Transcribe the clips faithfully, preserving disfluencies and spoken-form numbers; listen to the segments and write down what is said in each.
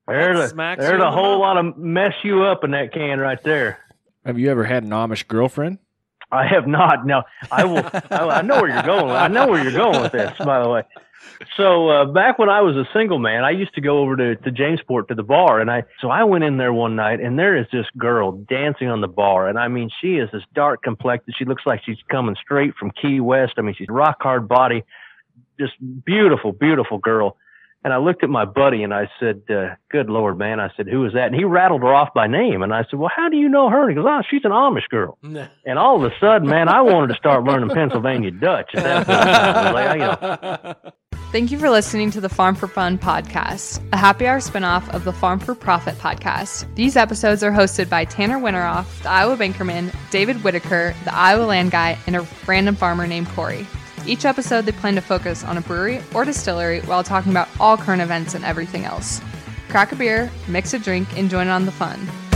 There's a, there's a whole lot of mess you up in that can right there. Have you ever had an Amish girlfriend? I have not. No, I will. I, I know where you're going. I know where you're going with this, by the way. So uh, back when I was a single man, I used to go over to, to Jamesport to the bar, and I so I went in there one night, and there is this girl dancing on the bar, and I mean, she is this dark complected. She looks like she's coming straight from Key West. I mean, she's rock hard body, just beautiful, beautiful girl. And I looked at my buddy and I said, uh, good Lord, man. I said, who is that? And he rattled her off by name. And I said, well, how do you know her? And he goes, oh, she's an Amish girl. And all of a sudden, man, I wanted to start learning Pennsylvania Dutch at that point. I was like, you know. Thank you for listening to the Farm for Fun podcast, a happy hour spinoff of the Farm for Profit podcast. These episodes are hosted by Tanner Winteroff, the Iowa Bankerman, David Whitaker, the Iowa Land Guy, and a random farmer named Corey. Each episode, they plan to focus on a brewery or distillery while talking about all current events and everything else. Crack a beer, mix a drink, and join on the fun.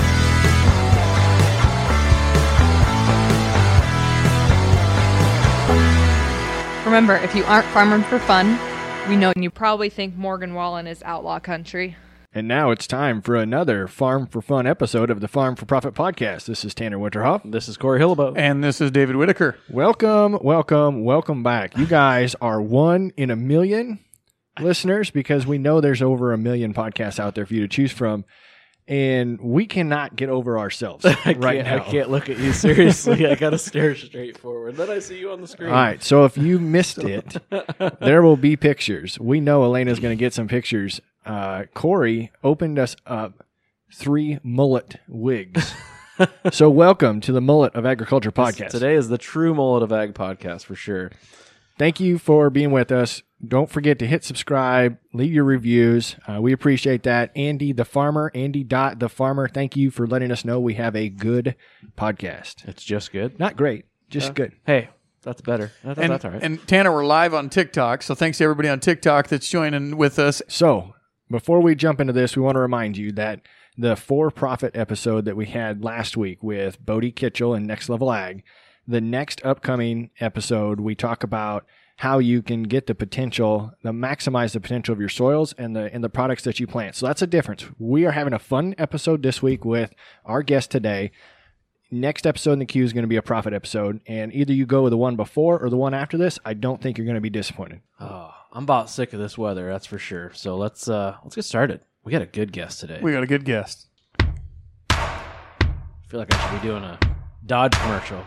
Remember, if you aren't farming for fun, we know you probably think Morgan Wallen is outlaw country. And now it's time for another Farm for Fun episode of the Farm for Profit podcast. This is Tanner Winterhoff. This is Corey Hillebo. And this is David Whitaker. Welcome, welcome, welcome back. You guys are one in a million listeners because we know there's over a million podcasts out there for you to choose from. And we cannot get over ourselves right now. I can't look at you seriously. I got to stare straight forward. Then I see you on the screen. All right. So if you missed it, there will be pictures. We know Elena's going to get some pictures. Uh, Corey opened us up three mullet wigs. So welcome to the Mullet of Agriculture podcast. Today is the true Mullet of Ag podcast for sure. Thank you for being with us. Don't forget to hit subscribe, leave your reviews. Uh, we appreciate that. Andy the Farmer, Andy dot the Farmer, thank you for letting us know we have a good podcast. It's just good. Not great, just uh, good. Hey, that's better. That, and, that's all right. And Tanner, we're live on TikTok, so thanks to everybody on TikTok that's joining with us. So before we jump into this, we want to remind you that the for-profit episode that we had last week with Bodie Kitchell and Next Level Ag, the next upcoming episode, we talk about how you can get the potential, the maximize the potential of your soils and the and the products that you plant. So that's a difference. We are having a fun episode this week with our guest today. Next episode in the queue is going to be a profit episode, and either you go with the one before or the one after this. I don't think you're going to be disappointed. Oh, I'm about sick of this weather, that's for sure. So let's uh, let's get started. We got a good guest today. We got a good guest. I feel like I should be doing a Dodge commercial.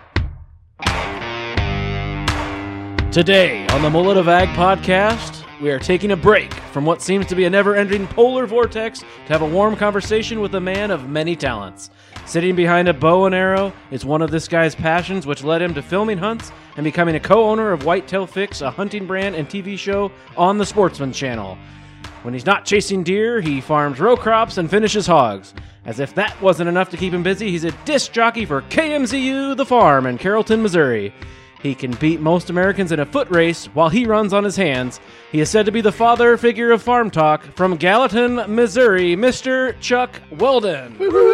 Today on the Mullet of Ag podcast, we are taking a break from what seems to be a never-ending polar vortex to have a warm conversation with a man of many talents. Sitting behind a bow and arrow is one of this guy's passions, which led him to filming hunts and becoming a co-owner of Whitetail Fix, a hunting brand and T V show on the Sportsman Channel. When he's not chasing deer, he farms row crops and finishes hogs. As if that wasn't enough to keep him busy, he's a disc jockey for K M Z U The Farm in Carrollton, Missouri. He can beat most Americans in a foot race while he runs on his hands. He is said to be the father figure of farm talk. From Gallatin, Missouri, Mister Chuck Weldon.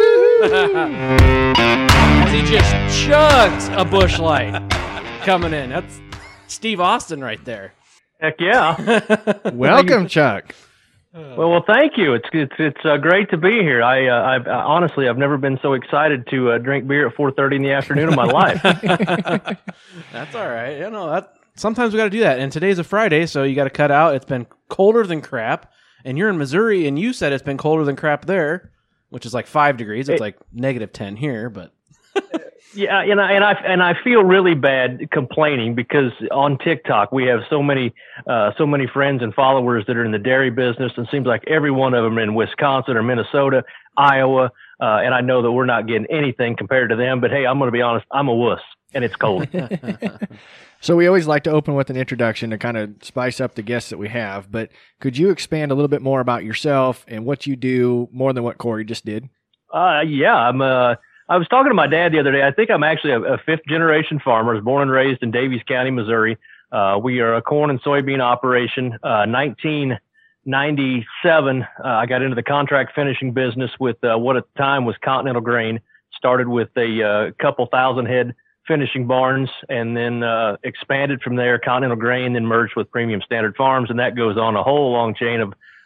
As he just chugs a Busch Light coming in. That's Steve Austin right there. Heck yeah. Welcome, Chuck. Well, well, thank you. It's it's it's uh, great to be here. I, uh, I've, uh, honestly, I've never been so excited to uh, drink beer at four thirty in the afternoon of my life. That's all right. You know, that sometimes we got to do that. And today's a Friday, so you got to cut out. It's been colder than crap, and you're in Missouri, and you said it's been colder than crap there, which is like five degrees. It's it, like negative ten here, but. Yeah, and I, and I and I feel really bad complaining because on TikTok we have so many uh, so many friends and followers that are in the dairy business, and it seems like every one of them are in Wisconsin or Minnesota, Iowa, uh, and I know that we're not getting anything compared to them. But hey, I'm going to be honest, I'm a wuss, and it's cold. So we always like to open with an introduction to kind of spice up the guests that we have. But could you expand a little bit more about yourself and what you do, more than what Corey just did? Uh, yeah, I'm. Uh, I was talking to my dad the other day. I think I'm actually a, a fifth generation farmer. I was born and raised in Daviess County, Missouri. Uh, we are a corn and soybean operation. Uh, nineteen ninety-seven, uh, I got into the contract finishing business with uh, what at the time was Continental Grain. Started with a uh, couple thousand head finishing barns, and then uh, expanded from there. Continental Grain, then merged with Premium Standard Farms, and that goes on a whole long chain of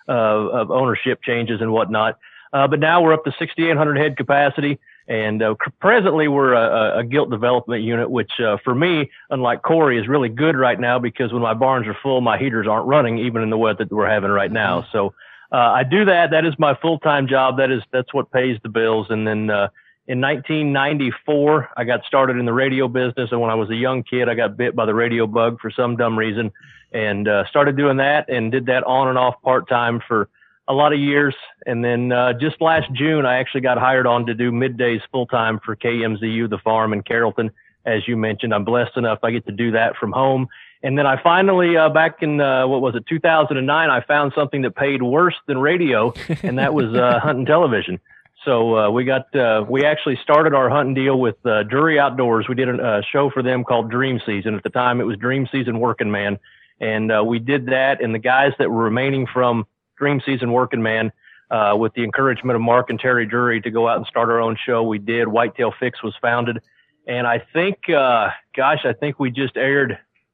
of ownership changes and whatnot. Uh, but now we're up to sixty-eight hundred head capacity. And uh, presently, we're a, a gilt development unit, which uh, for me, unlike Corey, is really good right now because when my barns are full, my heaters aren't running, even in the weather that we're having right now. So uh, I do that. That is my full-time job. That is that's what pays the bills. And then uh, in nineteen ninety-four, I got started in the radio business. And when I was a young kid, I got bit by the radio bug for some dumb reason, and uh, started doing that and did that on and off part-time for a lot of years. And then uh, just last June, I actually got hired on to do middays full time for K M Z U, the farm in Carrollton. As you mentioned, I'm blessed enough I get to do that from home. And then I finally, uh, back in, uh, what was it, two thousand nine, I found something that paid worse than radio, and that was uh, hunting television. So uh, we got, uh, we actually started our hunting deal with uh, Drury Outdoors. We did a, a show for them called Dream Season. At the time, it was Dream Season Working Man. And uh, we did that, and the guys that were remaining from Dream Season Working Man, uh, with the encouragement of Mark and Terry Drury to go out and start our own show. We did. Whitetail Fix was founded. And I think, uh, gosh, I think we just aired,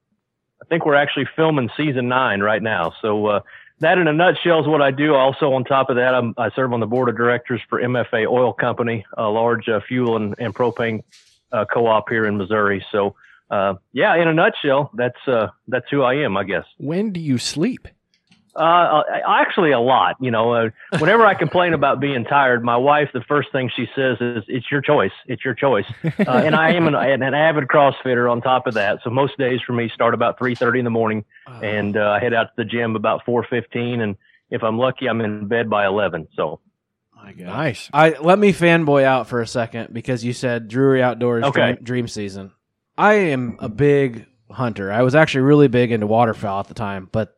I think we're actually filming season nine right now. So uh, that in a nutshell is what I do. Also, on top of that, I'm, I serve on the board of directors for M F A Oil Company, a large uh, fuel and, and propane uh, co-op here in Missouri. So, uh, yeah, in a nutshell, that's uh, that's who I am, I guess. When do you sleep? Uh, actually a lot, you know, uh, whenever I complain about being tired, my wife, the first thing she says is, it's your choice. It's your choice. Uh, and I am an, an avid CrossFitter on top of that. So most days for me start about three thirty in the morning, and uh, I head out to the gym about four fifteen. And if I'm lucky, I'm in bed by eleven. So. My God. Nice. I let me fanboy out for a second because you said Drury Outdoors okay. dream, dream season. I am a big hunter. I was actually really big into waterfowl at the time, but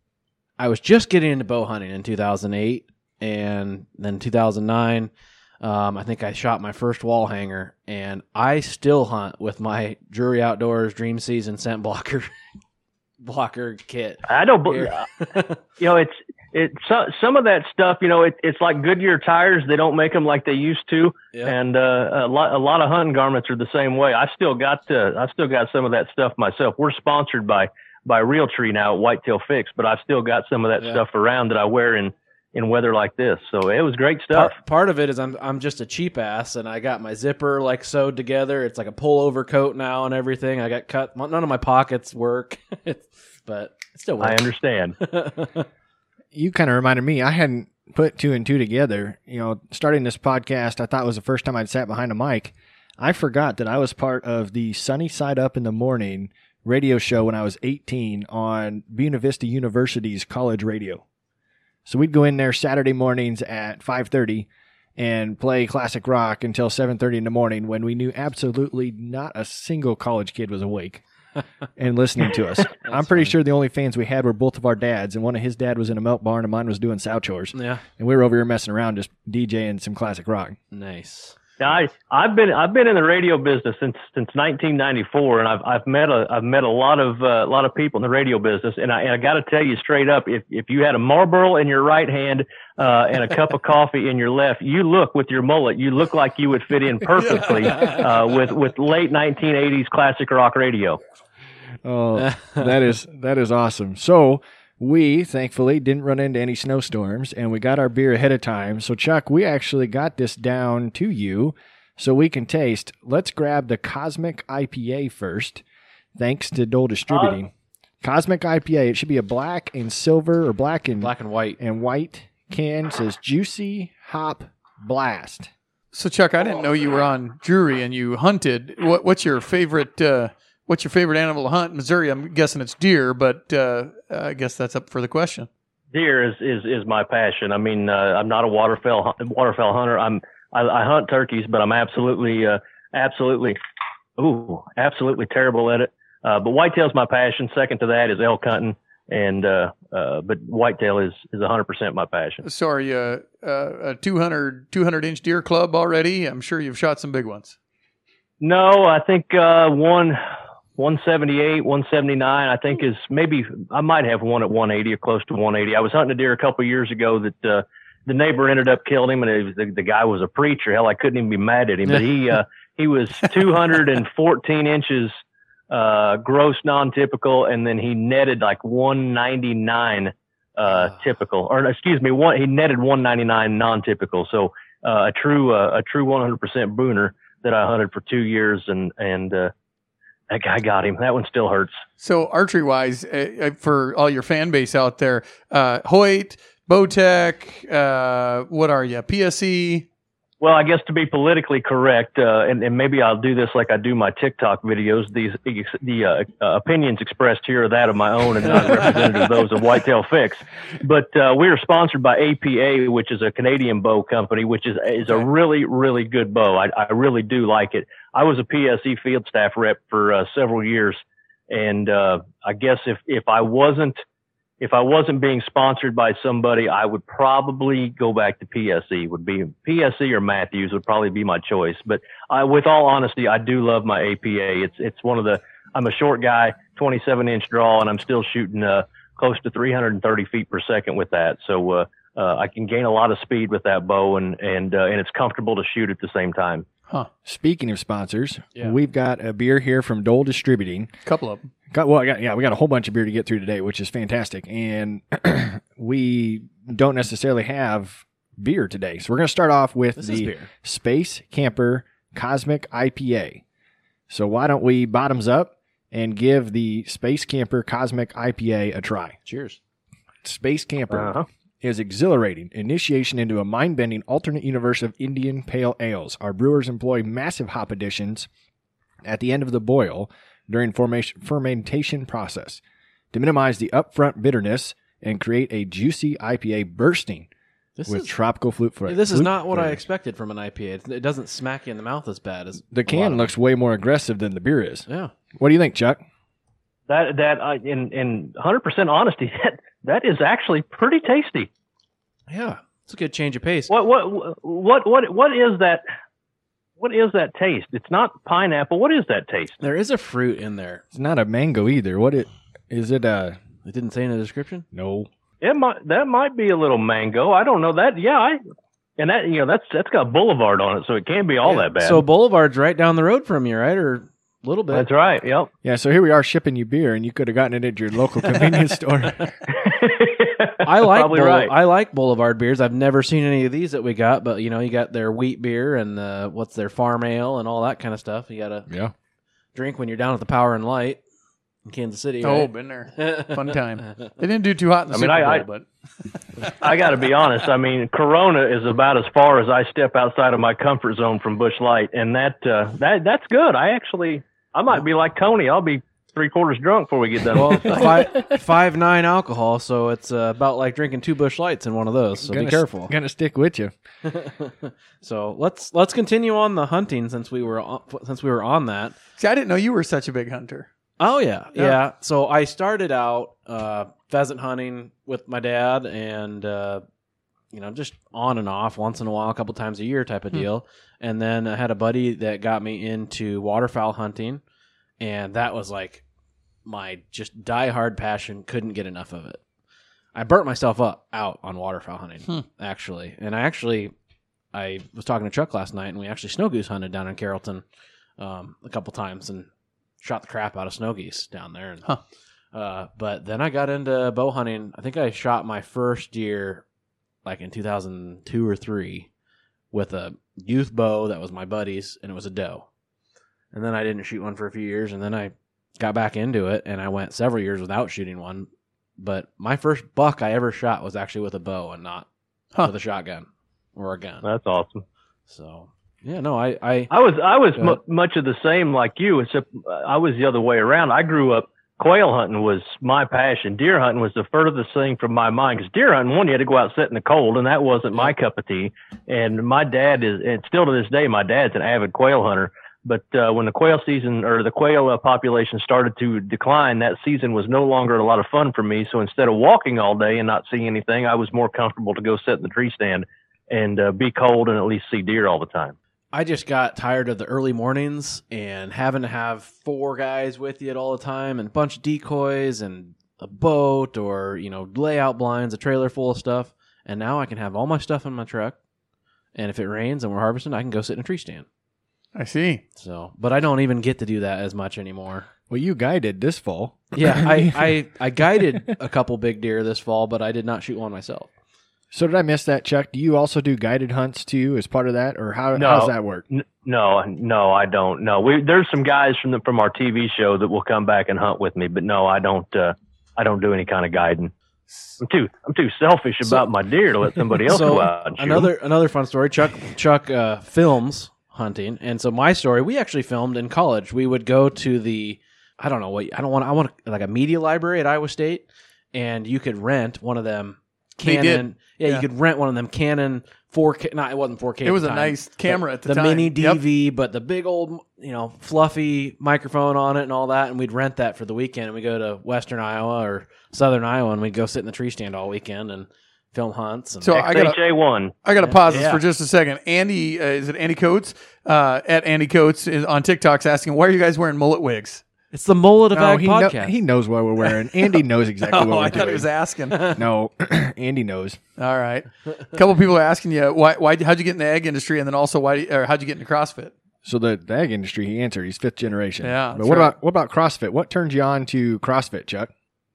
I was just getting into bow hunting in two thousand eight, and then two thousand nine, um, I think I shot my first wall hanger, and I still hunt with my Drury Outdoors Dream Season scent blocker blocker kit. I don't, you know, it's it. So, some of that stuff, you know, it, it's like Goodyear tires. They don't make them like they used to, yeah. and uh, a lot a lot of hunting garments are the same way. I still got uh, I still got some of that stuff myself. We're sponsored by. by Realtree now at Whitetail Fix, but I've still got some of that yeah. stuff around that I wear in, in weather like this. So it was great stuff. Part, part of it is I'm I'm just a cheap ass, and I got my zipper like sewed together. It's like a pullover coat now and everything. I got cut. None of my pockets work, but it still works. I understand. You kind of reminded me. I hadn't put two and two together. You know, starting this podcast, I thought it was the first time I'd sat behind a mic. I forgot that I was part of the Sunny Side Up in the Morning radio show when I was eighteen on Buena Vista University's college radio. So we'd go in there Saturday mornings at five thirty and play classic rock until seven thirty in the morning when we knew absolutely not a single college kid was awake and listening to us. I'm pretty funny. Sure the only fans we had were both of our dads, and one of his dad was in a milk barn and mine was doing sow chores. Yeah. And we were over here messing around just DJing some classic rock. Nice. Yeah, I, I've been I've been in the radio business since since nineteen ninety-four, and I've I've met a I've met a lot of uh, a lot of people in the radio business, and I and I got to tell you straight up, if if you had a Marlboro in your right hand uh, and a cup of coffee in your left, you look with your mullet, you look like you would fit in perfectly uh, with with late nineteen eighties classic rock radio. Oh, that is that is awesome. So. We, thankfully, didn't run into any snowstorms, and we got our beer ahead of time. So, Chuck, we actually got this down to you so we can taste. Let's grab the Cosmic I P A first, thanks to Dole Distributing. Uh, Cosmic I P A, it should be a black and silver, or black and, black and white. And white can. It says Juicy Hop Blast. So, Chuck, I didn't know you were on Drury and you hunted. What, what's your favorite... Uh, What's your favorite animal to hunt in Missouri? I'm guessing it's deer, but uh, I guess that's up for the question. Deer is, is, is my passion. I mean, uh, I'm not a waterfowl waterfowl hunter. I'm I, I hunt turkeys, but I'm absolutely uh, absolutely ooh absolutely terrible at it. Uh, but whitetail's my passion. Second to that is elk hunting, and uh, uh, but whitetail is is one hundred percent my passion. So are you uh, a two hundred inch deer club already? I'm sure you've shot some big ones. No, I think uh, one. one seventy-eight, one seventy-nine, I think is maybe, I might have one at one eighty or close to one eighty. I was hunting a deer a couple of years ago that uh, the neighbor ended up killing him, and it was, the, the guy was a preacher. Hell, I couldn't even be mad at him, but he uh, he was two hundred fourteen inches uh, gross non-typical, and then he netted like one ninety-nine uh, typical, or excuse me, one he netted one ninety-nine non-typical. So uh, a true uh, a true one hundred percent booner that I hunted for two years, and and uh, that guy got him. That one still hurts. So archery wise, uh, for all your fan base out there, uh, Hoyt, Bowtech, uh, what are you? P S E. Well, I guess to be politically correct, uh, and, and maybe I'll do this like I do my TikTok videos. These the uh, uh, opinions expressed here are that of my own and not representative of those of Whitetail Fix. But uh, we are sponsored by A P A, which is a Canadian bow company, which is is a really really good bow. I, I really do like it. I was a P S E field staff rep for uh, several years, and uh, I guess if if I wasn't If I wasn't being sponsored by somebody, I would probably go back to P S E. Would be P S E or Matthews would probably be my choice. But I, with all honesty, I do love my A P A. It's it's one of the. I'm a short guy, twenty-seven inch draw, and I'm still shooting uh, close to three hundred thirty feet per second with that. So uh, uh, I can gain a lot of speed with that bow, and and uh, and it's comfortable to shoot at the same time. Huh. Speaking of sponsors, Yeah. we've got a beer here from Dole Distributing. A couple of them. Got, well, I got, yeah, we got a whole bunch of beer to get through today, which is fantastic. And we don't necessarily have beer today. So we're going to start off with This is the beer. Space Camper Cosmic I P A. So why don't we bottoms up and give the Space Camper Cosmic I P A a try? Cheers. Space Camper Uh-huh. is exhilarating initiation into a mind-bending alternate universe of Indian pale ales. Our brewers employ massive hop additions at the end of the boil during formation, fermentation process to minimize the upfront bitterness and create a juicy I P A bursting This with is tropical fruit flavor. this is fruit not what I flavor. expected from an I P A. It, it doesn't smack you in the mouth as bad as The a lot can of looks way more aggressive than the beer is. them. Yeah. What do you think, Chuck? That that uh, in in one hundred percent honesty, that that is actually pretty tasty. Yeah. It's a good change of pace. What what what what what is that? What is that taste? It's not pineapple. What is that taste? There is a fruit in there. It's not a mango either. What it is it? Uh, It didn't say in the description. no. It might that might be a little mango. I don't know that. Yeah, I and that you know that's that's got Boulevard on it, so it can't be all that bad. So Boulevard's right down the road from you, right? Or a little bit. that's right. Yep. Yeah, so here we are shipping you beer, and you could have gotten it at your local convenience store. I like Probably Boule- right. I like Boulevard beers. I've never seen any of these that we got, but you know, you got their wheat beer and uh, what's their farm ale and all that kind of stuff. You got to Yeah. drink when you're down at the Power and Light in Kansas City. Oh, Right? been there. Fun time. They didn't do too hot in the I mean, Super I- Bowl, but I got to be honest. I mean, Corona is about as far as I step outside of my comfort zone from Busch Light, and that uh, that that's good. I actually, I might be like Tony. I'll be three quarters drunk before we get done. Well, with this thing. five, five nine alcohol, so it's uh, about like drinking two Busch Lights in one of those. So Gonna be careful. s- Gonna stick with you. So let's let's continue on the hunting since we were on, since we were on that. see, I didn't know you were such a big hunter. Oh yeah, yeah. Yeah. So I started out uh, pheasant hunting with my dad, and uh, you know, just on and off, once in a while, a couple times a year type of deal. And then I had a buddy that got me into waterfowl hunting, and that was like my just diehard passion. Couldn't get enough of it. I burnt myself up out on waterfowl hunting, Hmm. actually, and I actually I was talking to Chuck last night, and we actually snow goose hunted down in Carrollton um, a couple times, and shot the crap out of snow geese down there. And, Huh. uh, but then I got into bow hunting. I think I shot my first deer like in two thousand two or three with a youth bow that was my buddy's, and it was a doe. And then I didn't shoot one for a few years, and then I got back into it, and I went several years without shooting one. But my first buck I ever shot was actually with a bow and not Huh. with a shotgun or a gun. That's awesome. So yeah, no, I, I I was I was Go ahead. mu- much of the same like you, except I was the other way around. I grew up quail hunting was my passion. Deer hunting was the furthest thing from my mind because deer hunting, one, you had to go out and sit in the cold, and that wasn't my cup of tea. And my dad is, and still to this day, my dad's an avid quail hunter. But uh, when the quail season or the quail uh, population started to decline, that season was no longer a lot of fun for me. So instead of walking all day and not seeing anything, I was more comfortable to go sit in the tree stand and uh, be cold and at least see deer all the time. I just got tired of the early mornings and having to have four guys with you at all the time and a bunch of decoys and a boat or, you know, layout blinds, a trailer full of stuff. And now I can have all my stuff in my truck. And if it rains and we're harvesting, I can go sit in a tree stand. I see. So, but I don't even get to do that as much anymore. Well, you guided this fall. Yeah, I, I, I guided a couple big deer this fall, but I did not shoot one myself. So did I miss that, Chuck? Do you also do guided hunts too as part of that, or how, No. how does that work? N- No, no, I don't. No, we there's some guys from the from our T V show that will come back and hunt with me, but no, I don't. Uh, I don't do any kind of guiding. I'm too I'm too selfish So- about my deer to let somebody else So go out and shoot 'em. another another fun story. Chuck Chuck uh, films hunting, and so my story we actually filmed in college. We would go to the I don't know what I don't want I want like a media library at Iowa State, and you could rent one of them They Canon. did. Yeah, Yeah. you could rent one of them Canon four K. No, it wasn't four K. It at was the a time, nice camera but at the the time. mini Yep. D V, but the big old you know fluffy microphone on it and all that. And we'd rent that for the weekend. And we go to Western Iowa or Southern Iowa, and we'd go sit in the tree stand all weekend and film hunts. And So I got X H A one. I got to pause this Yeah. for just a second. Andy, uh, is it Andy Coates? Uh, at Andy Coates is on TikTok's asking, why are you guys wearing mullet wigs? it's the Mullet of No, Ag he, know, podcast. he knows what we're wearing. Andy knows exactly Oh, what we're I thought doing. he was asking. All No, Andy knows. right. A couple people are asking you, why, why, how'd you get in the ag industry? And then also, why, or how'd you get into CrossFit? So the, the ag industry, he answered. He's fifth generation. Yeah, But that's what right. about what about CrossFit? What turned you on to CrossFit, Chuck?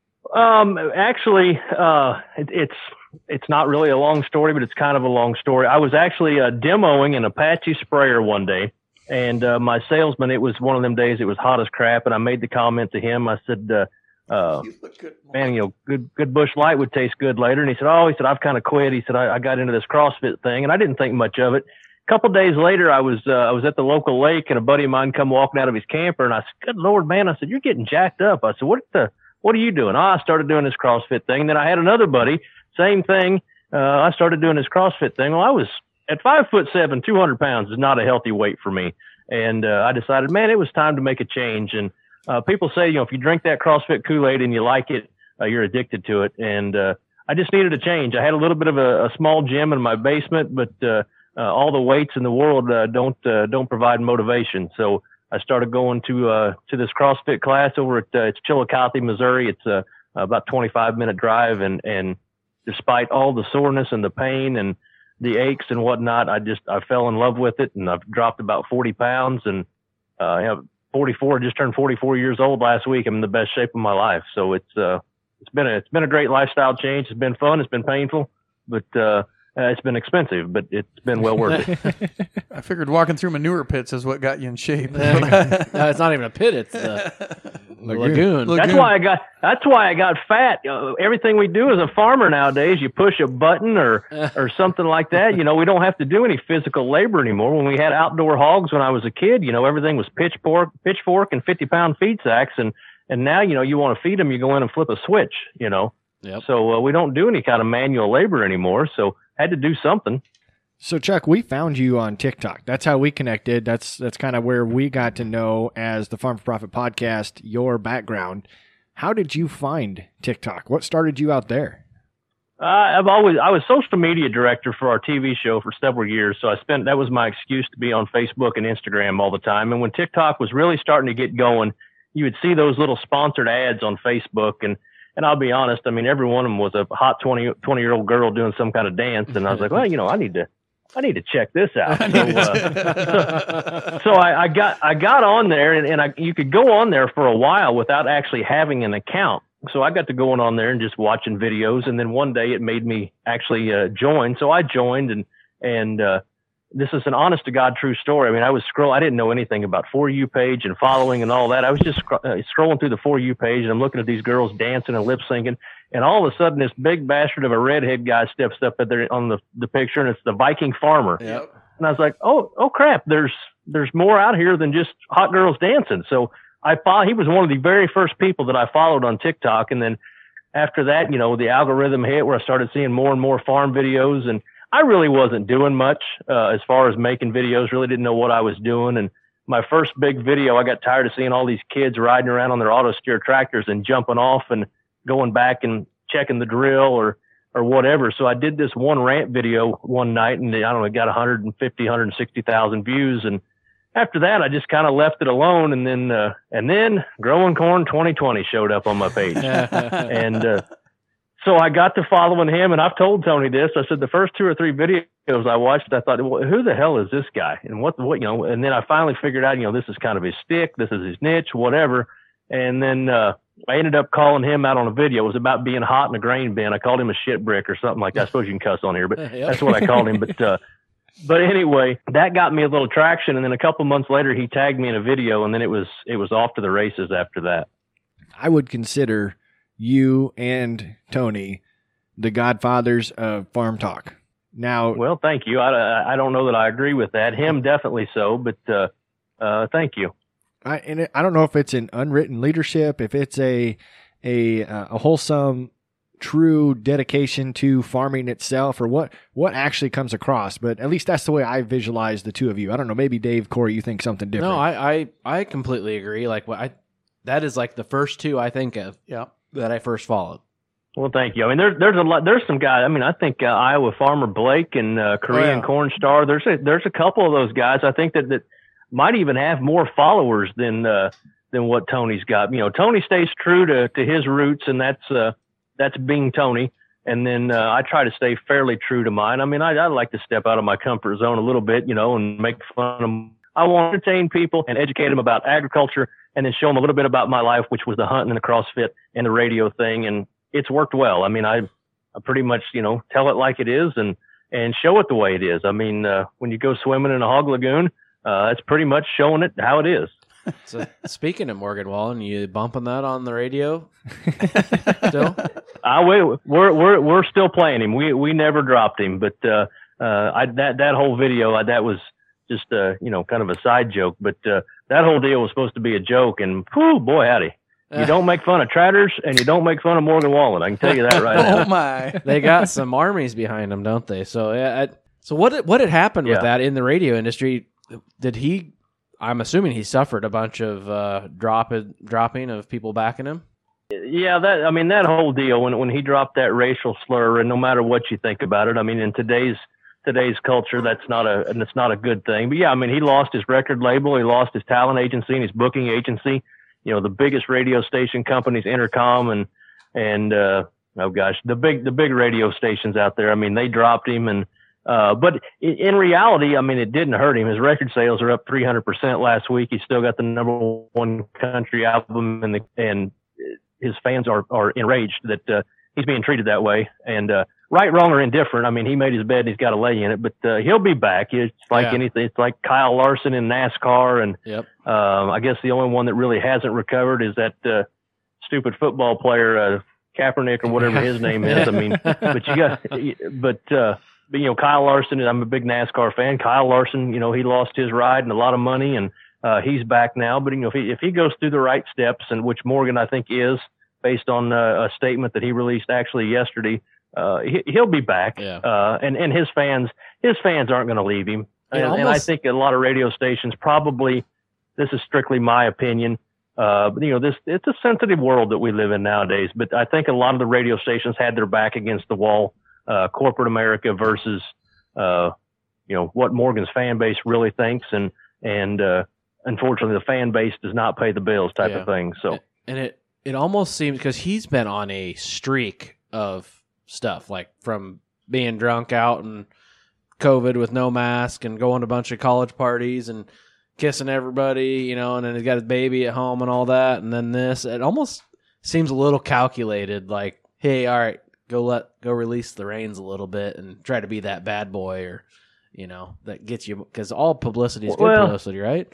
Um, actually, uh, it, it's it's not really a long story, but it's kind of a long story. I was actually uh, demoing an Apache sprayer one day, and uh, my salesman. It was one of them days. It was hot as crap, and I made the comment to him. I said, uh, uh, You look good. "Man, you know, good good Bush Light would taste good later." And he said, "Oh," he said, "I've kind of quit." He said, I, "I got into this CrossFit thing, and I didn't think much of it." A couple of days later, I was uh, I was at the local lake, and a buddy of mine come walking out of his camper, and I said, "Good Lord, man!" I said, "You're getting jacked up." I said, "What the What are you doing?" Oh, I started doing this CrossFit thing. Then I had another buddy, same thing. Uh, I started doing this CrossFit thing. Well, I was at five foot seven, two hundred pounds is not a healthy weight for me. And uh, I decided, man, it was time to make a change. And uh, people say, you know, if you drink that CrossFit Kool-Aid and you like it, uh, you're addicted to it. And uh, I just needed a change. I had a little bit of a, a small gym in my basement, but uh, uh, all the weights in the world uh, don't uh, don't provide motivation. So I started going to uh, to this CrossFit class over at uh, it's Chillicothe, Missouri. It's uh, about twenty-five minute drive, and and despite all the soreness and the pain and the aches and whatnot, I just I fell in love with it, and I've dropped about forty pounds, and uh, I have forty-four. Just turned forty-four years old last week. I'm in the best shape of my life. So it's uh it's been a it's been a great lifestyle change. It's been fun. It's been painful, but uh, uh, it's been expensive, but it's been well worth it. I figured walking through manure pits is what got you in shape. no, it's not even a pit. It's the lagoon. Lagoon. That's why I got. That's why I got fat. Uh, everything we do as a farmer nowadays, you push a button or or something like that. You know, we don't have to do any physical labor anymore. When we had outdoor hogs when I was a kid, you know, everything was pitchfork, pitchfork, and fifty pound feed sacks. And and now, you know, you want to feed them, you go in and flip a switch. You know, Yep. so uh, we don't do any kind of manual labor anymore. So had to do something. So Chuck, we found you on TikTok. That's how we connected. That's that's kind of where we got to know as the Farm for Profit podcast your background. How did you find TikTok? What started you out there? Uh, I've always I was social media director for our T V show for several years, so I spent that was my excuse to be on Facebook and Instagram all the time. And when TikTok was really starting to get going, you would see those little sponsored ads on Facebook, and and I'll be honest, I mean every one of them was a hot twenty, twenty year old girl doing some kind of dance, and I was like, well, you know, I need to I need to check this out. So, uh, so I, I got I got on there, and, and I you could go on there for a while without actually having an account. So I got to going on there and just watching videos, and then one day it made me actually uh, join. So I joined, and and uh, this is an honest to God true story. I mean, I was scroll. I didn't know anything about For You page and following and all that. I was just sc- uh, scrolling through the For You page, and I'm looking at these girls dancing and lip syncing. And all of a sudden, this big bastard of a redhead guy steps up there on the, the picture, and it's the Viking farmer. Yep. And I was like, oh, oh crap! There's there's more out here than just hot girls dancing. So I follow. He was one of the very first people that I followed on TikTok, and then after that, you know, the algorithm hit where I started seeing more and more farm videos, and I really wasn't doing much uh, as far as making videos. Really didn't know what I was doing. And my first big video, I got tired of seeing all these kids riding around on their auto steer tractors and jumping off and going back and checking the drill or or whatever. So I did this one rant video one night, and I don't know, it got one hundred fifty, one hundred sixty thousand views. And after that, I just kind of left it alone. And then uh, and then Growing Corn twenty twenty showed up on my page, and uh, so I got to following him. And I've told Tony this. I said the first two or three videos I watched, I thought, well, who the hell is this guy? And what what you know? And then I finally figured out, you know, this is kind of his stick. This is his niche, whatever. And then uh, I ended up calling him out on a video. It was about being hot in a grain bin. I called him a shit brick or something like that. I suppose you can cuss on here, but Yep. that's what I called him. But uh, but anyway, that got me a little traction. And then a couple months later, he tagged me in a video, and then it was it was off to the races after that. I would consider you and Tony the godfathers of farm talk. Now, Well, thank you. I, I don't know that I agree with that. Him definitely so, but uh, uh, thank you. I, and it, I don't know if it's an unwritten leadership, if it's a a uh, a wholesome, true dedication to farming itself, or what what actually comes across. But at least that's the way I visualize the two of you. I don't know. Maybe Dave, Corey, you think something different. No, I, I, I completely agree. Like what I, that is like the first two I think of Yeah. that I first followed. Well, thank you. I mean, there's there's a lot. There's some guys. I mean, I think uh, Iowa Farmer Blake and uh, Korean Oh, yeah. Corn Star. There's a, there's a couple of those guys. I think that that might even have more followers than uh, than what Tony's got. You know, Tony stays true to, to his roots, and that's uh, that's being Tony. And then uh, I try to stay fairly true to mine. I mean, I, I like to step out of my comfort zone a little bit, you know, and make fun of them. I want to entertain people and educate them about agriculture, and then show them a little bit about my life, which was the hunting and the CrossFit and the radio thing. And it's worked well. I mean, I, I pretty much, you know, tell it like it is and, and show it the way it is. I mean, uh, when you go swimming in a hog lagoon, uh, it's pretty much showing it how it is. So speaking of Morgan Wallen, you bumping that on the radio still? I we, we're we're we're still playing him. We we never dropped him, but uh, uh, I, that that whole video uh, that was just uh, you know kind of a side joke. But uh, that whole deal was supposed to be a joke, and whew, boy howdy, you don't make fun of Tratters and you don't make fun of Morgan Wallen. I can tell you that right now. Oh my! They got some armies behind them, don't they? So yeah. I, so what what had happened with Yeah. that in the radio industry? Did he? I'm assuming he suffered a bunch of uh, drop dropping of people backing him. Yeah, that I mean that whole deal when when he dropped that racial slur, and no matter what you think about it, I mean in today's today's culture, that's not a and it's not a good thing. But yeah, I mean he lost his record label, he lost his talent agency and his booking agency. You know, the biggest radio station companies, Intercom and and uh, oh gosh, the big the big radio stations out there. I mean they dropped him, and uh, but in, in reality, I mean it didn't hurt him. His record sales are up three hundred percent last week. He's still got the number one country album, and the and his fans are, are enraged that uh, he's being treated that way. And uh, right, wrong, or indifferent, I mean, he made his bed and he's got to lay in it. But uh, he'll be back. It's like Yeah. anything. It's like Kyle Larson in NASCAR. And Yep. um, I guess the only one that really hasn't recovered is that uh, stupid football player, uh, Kaepernick or whatever his name is. I mean, but you got, but, uh, but, you know, Kyle Larson, I'm a big NASCAR fan. Kyle Larson, you know, he lost his ride and a lot of money, and uh, he's back now. But, you know, if he, if he goes through the right steps, and which Morgan, I think, is, based on uh, a statement that he released actually yesterday, uh, he, he'll be back. Yeah. Uh, and, and his fans, his fans aren't going to leave him. It And, and I almost- think a lot of radio stations probably, this is strictly my opinion, uh, but, you know, this, it's a sensitive world that we live in nowadays, but I think a lot of the radio stations had their back against the wall, uh, corporate America versus, uh, you know, what Morgan's fan base really thinks. And, and, uh, unfortunately the fan base does not pay the bills type Yeah. of thing. So, And it it almost seems, because he's been on a streak of stuff, like from being drunk out and COVID with no mask and going to a bunch of college parties and kissing everybody, you know, and then he's got his baby at home and all that. And then this, it almost seems a little calculated, like, hey, all right, go let, go release the reins a little bit and try to be that bad boy, or, you know, that gets you, because all publicity is good Well, publicity, right?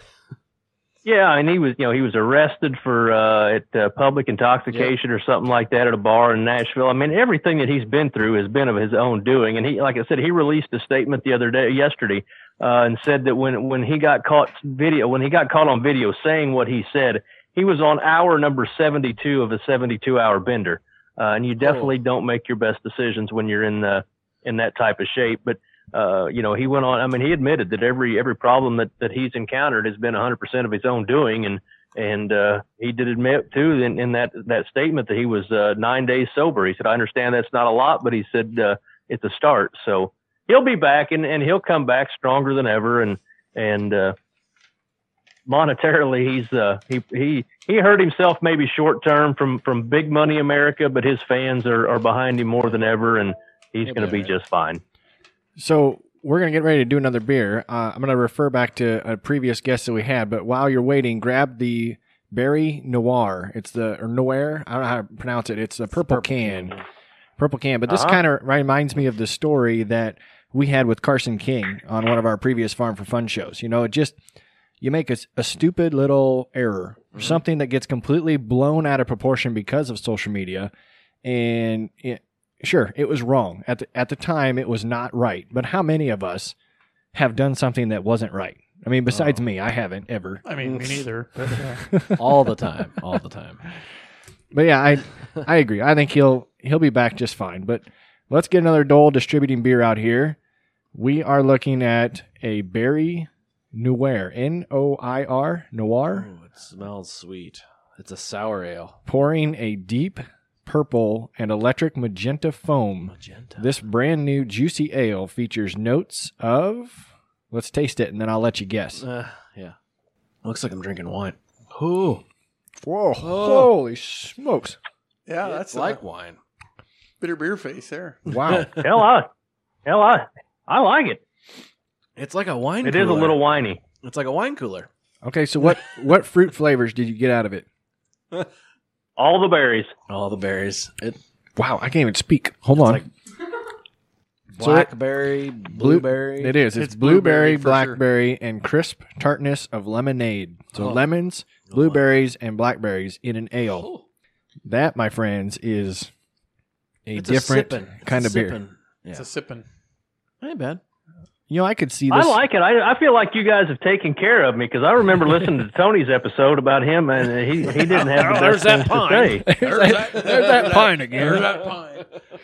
yeah, and he was, you know, he was arrested for uh, at uh, public intoxication or something like that at a bar in Nashville. I mean, everything that he's been through has been of his own doing. And he, like I said, he released a statement the other day, yesterday, uh, and said that when when he got caught video, when he got caught on video saying what he said, he was on hour number seventy-two of a seventy-two hour bender. Uh, and you definitely don't make your best decisions when you're in the in that type of shape. But Uh, you know, he went on, I mean, he admitted that every, every problem that, that he's encountered has been a hundred percent of his own doing. And, and, uh, he did admit too in, in that, that statement that he was, uh, nine days sober. He said, I understand that's not a lot, but he said, uh, it's a start. So he'll be back, and, and he'll come back stronger than ever. And, and, uh, monetarily, he's, uh, he, he, he hurt himself maybe short term from, from big money America, but his fans are, are behind him more than ever. And he's He'll going to be be all right. just fine. So we're going to get ready to do another beer. Uh, I'm going to refer back to a previous guest that we had, but while you're waiting, grab the Berry Noir. It's the, or Noir, I don't know how to pronounce it. It's a purple, purple can. can. Purple can. But this uh-huh. kind of reminds me of the story that we had with Carson King on one of our previous Farm for Fun shows. You know, it just, you make a, a stupid little error, mm-hmm. something that gets completely blown out of proportion because of social media. And it, sure, it was wrong. At the, at the time, it was not right. But how many of us have done something that wasn't right? I mean, besides oh. me, I haven't ever. I mean, me neither. all the time, all the time. But yeah, I I agree. I think he'll he'll be back just fine. But let's get another Dole distributing beer out here. We are looking at a Berry Noir, N O I R, Noir. Ooh, it smells sweet. It's a sour ale. Pouring a deep purple and electric magenta foam. Magenta. This brand new juicy ale features notes of... Let's taste it, and then I'll let you guess. Uh, yeah. Looks like I'm drinking wine. Ooh. Whoa. Oh. Holy smokes. Yeah, it's that's like a wine. Bitter beer face there. Wow. hell, I, hell I, I like it. It's like a wine It cooler. is a little winey. It's like a wine cooler. Okay, so what, what fruit flavors did you get out of it? All the berries. All the berries. It. Wow, I can't even speak. Hold on. Like blackberry, blueberry. It is. It's, it's blueberry, blueberry blackberry, sure. and crisp tartness of lemonade. So oh. lemons, blueberries, and blackberries in an ale. Oh. That, my friends, is a it's different a kind it's of a beer. Yeah. It's a sipping. Ain't bad. You know, I could see this. I like it. I, I feel like you guys have taken care of me because I remember listening to Tony's episode about him, and he he didn't have the There's best that things pine. to say. There's that, there's that pine again. There's that pine.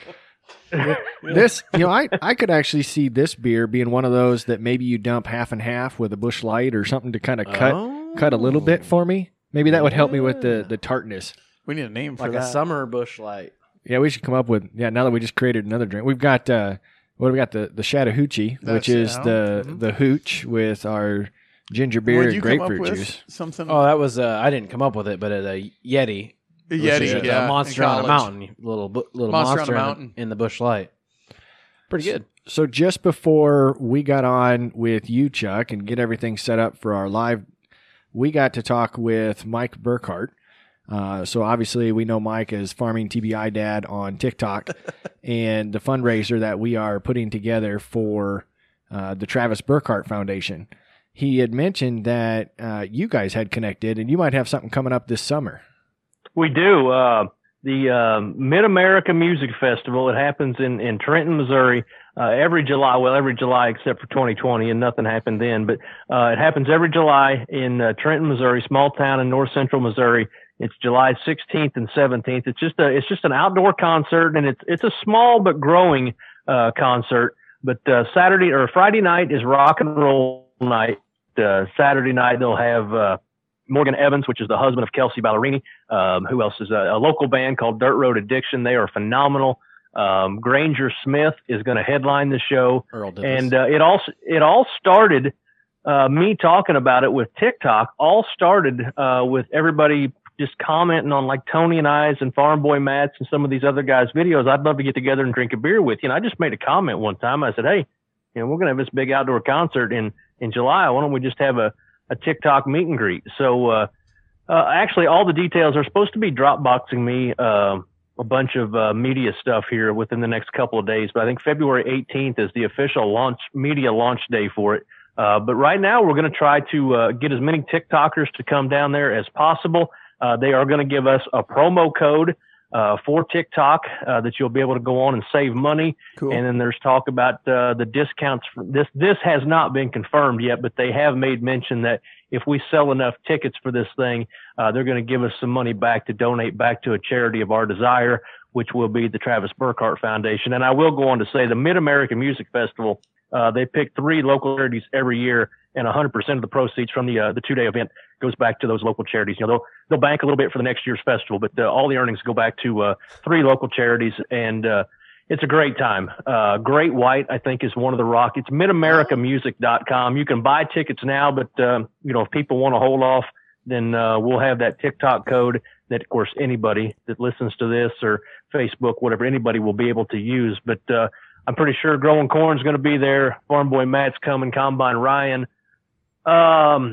This, you know, I, I could actually see this beer being one of those that maybe you dump half and half with a Busch Light or something to kind of cut oh. cut a little bit for me. Maybe that would help me with the, the tartness. We need a name for like that. Like a summer Busch Light. Yeah, we should come up with, yeah, now that we just created another drink. We've got, uh, what do we got? The, the Chattahoochee, That's which is the, mm-hmm. the hooch with our ginger beer Would and you grapefruit come up with juice. Something? Oh, that was, uh, I didn't come up with it, but at a Yeti. A Yeti, a, yeah. A monster on a mountain. Little, little monster, monster on a mountain. In, in the Busch Light. Pretty good. So just before we got on with you, Chuck, and get everything set up for our live, we got to talk with Mike Burkhart. Uh, so obviously we know Mike as Farming T B I Dad on TikTok and the fundraiser that we are putting together for uh, the Travis Burkhart Foundation. He had mentioned that uh, you guys had connected and you might have something coming up this summer. We do. Uh, the um, Mid-America Music Festival, it happens in, in Trenton, Missouri, uh, every July. Well, every July except for twenty twenty, and nothing happened then. But uh, it happens every July in uh, Trenton, Missouri, small town in north central Missouri. It's July sixteenth and seventeenth. It's just a, it's just an outdoor concert, and it's, it's a small but growing, uh, concert. But, uh, Saturday or Friday night is rock and roll night. Uh, Saturday night, they'll have, uh, Morgan Evans, which is the husband of Kelsey Ballerini. Um, who else is a, a local band called Dirt Road Addiction. They are phenomenal. Um, Granger Smith is going to headline the show. And, uh, it all, it all started, uh, me talking about it with TikTok, all started, uh, with everybody just commenting on like Tony and I's and Farm Boy Matt's and some of these other guys' videos. I'd love to get together and drink a beer with you. And I just made a comment one time. I said, hey, you know, we're going to have this big outdoor concert in, in July. Why don't we just have a, a TikTok meet and greet? So, uh, uh, actually all the details are supposed to be Dropboxing me, uh, a bunch of, uh, media stuff here within the next couple of days. But I think February eighteenth is the official launch, media launch day for it. Uh, but right now we're going to try to, uh, get as many TikTokers to come down there as possible. Uh, they are going to give us a promo code uh, for TikTok uh, that you'll be able to go on and save money. Cool. And then there's talk about uh, the discounts. For this this has not been confirmed yet, but they have made mention that if we sell enough tickets for this thing, uh, they're going to give us some money back to donate back to a charity of our desire, which will be the Travis Burkhart Foundation. And I will go on to say the Mid-American Music Festival, uh, they pick three local charities every year, and one hundred percent of the proceeds from the uh, the two-day event goes back to those local charities. You know, they'll they'll bank a little bit for the next year's festival, but uh, all the earnings go back to uh, three local charities, and uh, it's a great time. Uh, Great White, I think, is one of the rock. It's mid america music dot com. You can buy tickets now, but um, you know, if people want to hold off, then uh, we'll have that TikTok code that, of course, anybody that listens to this or Facebook, whatever, anybody will be able to use. But uh, I'm pretty sure Growing Corn's going to be there. Farm Boy Matt's coming. Combine Ryan. Um,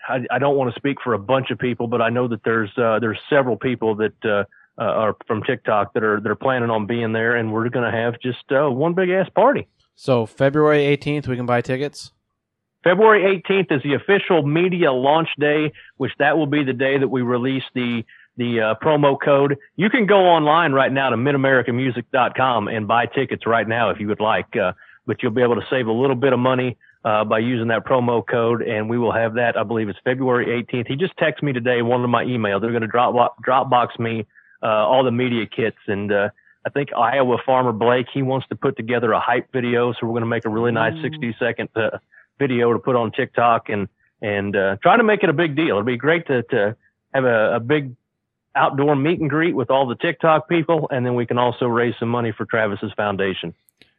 I, I don't want to speak for a bunch of people, but I know that there's uh, there's several people that uh, uh, are from TikTok that are that are planning on being there, and we're going to have just uh, one big ass party. So February eighteenth, we can buy tickets. February eighteenth is the official media launch day, which that will be the day that we release the the uh, promo code. You can go online right now to mid america music dot com and buy tickets right now if you would like, uh, but you'll be able to save a little bit of money uh, by using that promo code, and we will have that. I believe it's February eighteenth. He just texted me today, one of my emails. They're going to drop Dropbox me uh, all the media kits, and uh, I think Iowa Farmer Blake, he wants to put together a hype video, so we're going to make a really nice sixty second uh, video to put on TikTok and and uh, try to make it a big deal. It'll be great to to have a, a big outdoor meet and greet with all the TikTok people, and then we can also raise some money for Travis's foundation.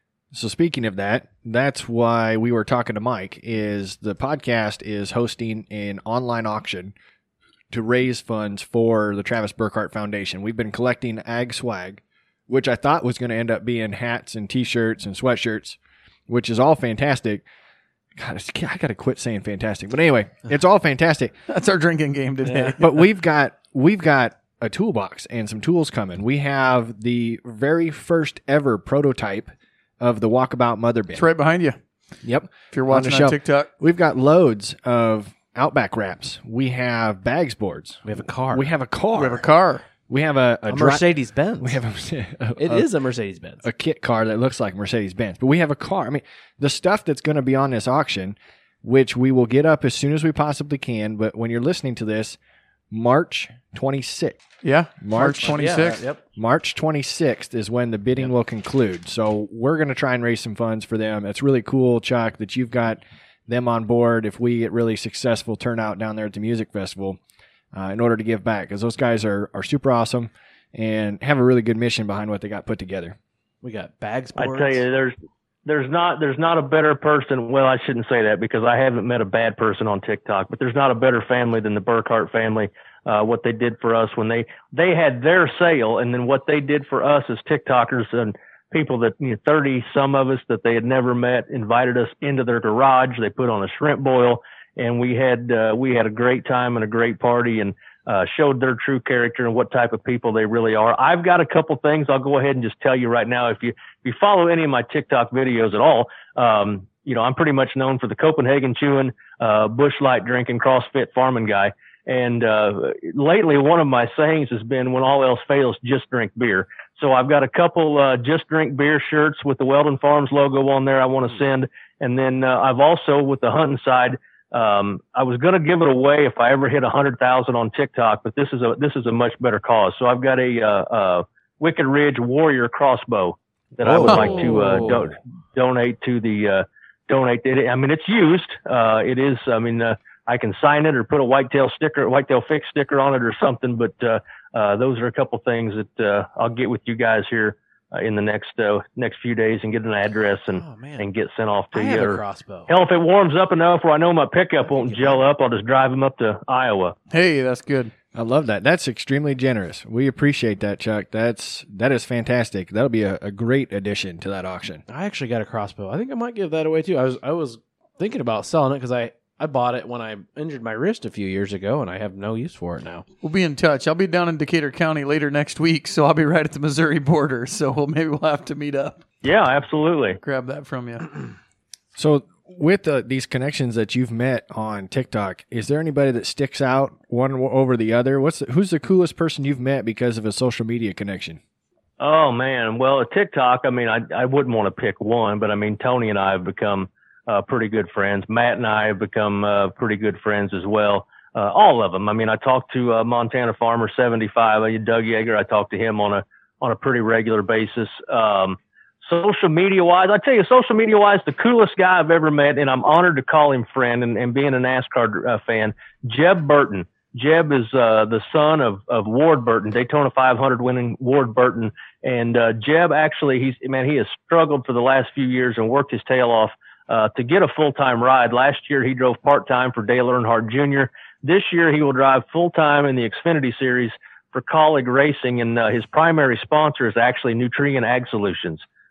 So speaking of that, that's why we were talking to Mike, is the podcast is hosting an online auction to raise funds for the Travis Burkhart Foundation. We've been collecting ag swag, which I thought was going to end up being hats and t-shirts and sweatshirts, which is all fantastic. God, I got to quit saying fantastic. But anyway, it's all fantastic. That's our drinking game today. Yeah. But we've got we've got a toolbox and some tools coming. We have the very first ever prototype of the Walkabout Mother Bin. It's right behind you. Yep. If you're watching on, on TikTok. We've got loads of Outback wraps. We have bags boards. We have a car. We have a car. We have a car. We have a, a, a dri- Mercedes Benz. We have a, a, It a, is a Mercedes Benz. a kit car that looks like Mercedes Benz, but we have a car. I mean, the stuff that's going to be on this auction, which we will get up as soon as we possibly can. But when you're listening to this, March twenty-sixth. Yeah. March March twenty-sixth. Yeah, yep. March twenty-sixth is when the bidding Yep. will conclude. So we're going to try and raise some funds for them. It's really cool, Chuck, that you've got them on board if we get really successful turnout down there at the music festival uh, in order to give back, because those guys are, are super awesome and have a really good mission behind what they got put together. We got bags. I Boards. tell you, there's there's not there's not a better person. Well, I shouldn't say that because I haven't met a bad person on TikTok, but there's not a better family than the Burkhart family. Uh, what they did for us when they they had their sale, and then what they did for us as TikTokers and people that, you know, thirty some of us that they had never met, invited us into their garage. They put on a shrimp boil, and we had uh, we had a great time and a great party, and uh, showed their true character and what type of people they really are. I've got a couple things I'll go ahead and just tell you right now. If you if you follow any of my TikTok videos at all, um, you know I'm pretty much known for the Copenhagen chewing, uh, Busch Light drinking, CrossFit farming guy. And uh, lately, one of my sayings has been, when all else fails, just drink beer. So I've got a couple uh, just drink beer shirts with the Weldon Farms logo on there I want to send. And then uh, I've also, with the hunting side, um, I was going to give it away if I ever hit one hundred thousand on TikTok, but this is a this is a much better cause. So I've got a, uh, uh, Wicked Ridge Warrior crossbow that I would Oh. like to uh, do- donate to the uh, donate. It, I mean, it's used. Uh, it is. I mean. Uh, I can sign it or put a whitetail sticker, whitetail fix sticker on it or something. But uh, uh, those are a couple things that uh, I'll get with you guys here uh, in the next uh, next few days and get an address and, Oh, man. and get sent off to I you. have a Or, crossbow. hell, if it warms up enough where I know my pickup won't gel up, I'll just drive them up to Iowa. Hey, that's good. I love that. That's extremely generous. We appreciate that, Chuck. That's that is fantastic. That'll be a, a great addition to that auction. I actually got a crossbow. I think I might give that away too. I was I was thinking about selling it because I, I bought it when I injured my wrist a few years ago, and I have no use for it now. We'll be in touch. I'll be down in Decatur County later next week, so I'll be right at the Missouri border. So we'll maybe we'll have to meet up. Yeah, absolutely. Grab that from you. So with uh, these connections that you've met on TikTok, is there anybody that sticks out one over the other? What's the, who's the coolest person you've met because of a social media connection? Oh, man. Well, at TikTok, I mean, I, I wouldn't want to pick one, but I mean, Tony and I have become uh, pretty good friends. Matt and I have become uh, pretty good friends as well. Uh, all of them. I mean, I talked to uh, Montana Farmer seventy-five, uh, Doug Yeager. I talk to him on a on a pretty regular basis. Um, social media wise, I tell you, social media wise, the coolest guy I've ever met, and I'm honored to call him friend. And, and being a NASCAR uh, fan, Jeb Burton. Jeb is uh, the son of, of Ward Burton, Daytona five hundred winning Ward Burton. And uh, Jeb actually, he's man, he has struggled for the last few years and worked his tail off uh, to get a full-time ride. Last year, he drove part-time for Dale Earnhardt Junior This year, he will drive full-time in the Xfinity Series for Colleague Racing, and uh, his primary sponsor is actually Nutrien Ag Solutions.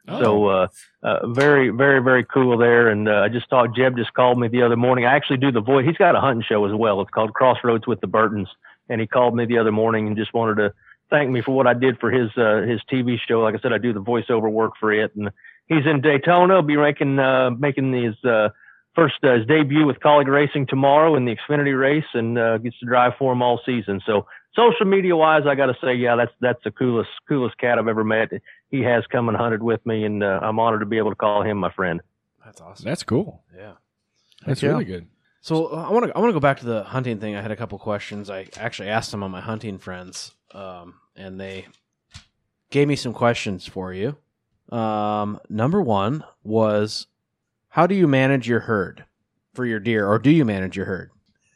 Oh. So, uh, uh, very, very, very cool there. And, uh, I just thought Jeb just called me the other morning. I actually do the voice. He's got a hunting show as well. It's called Crossroads with the Burtons. And he called me the other morning and just wanted to thank me for what I did for his, uh, his T V show. Like I said, I do the voiceover work for it. And he's in Daytona. He'll be making, uh, making his, uh, first, uh, his debut with Colleague Racing tomorrow in the Xfinity race, and, uh, gets to drive for him all season. So, social media wise, I got to say, yeah, that's that's the coolest coolest cat I've ever met. He has come and hunted with me, and uh, I'm honored to be able to call him my friend. That's awesome. That's cool. Yeah, That's yeah. really good. So uh, I want to I want to go back to the hunting thing. I had a couple questions. I actually asked some of my hunting friends, um, and they gave me some questions for you. Um, number one was, how do you manage your herd for your deer, or do you manage your herd?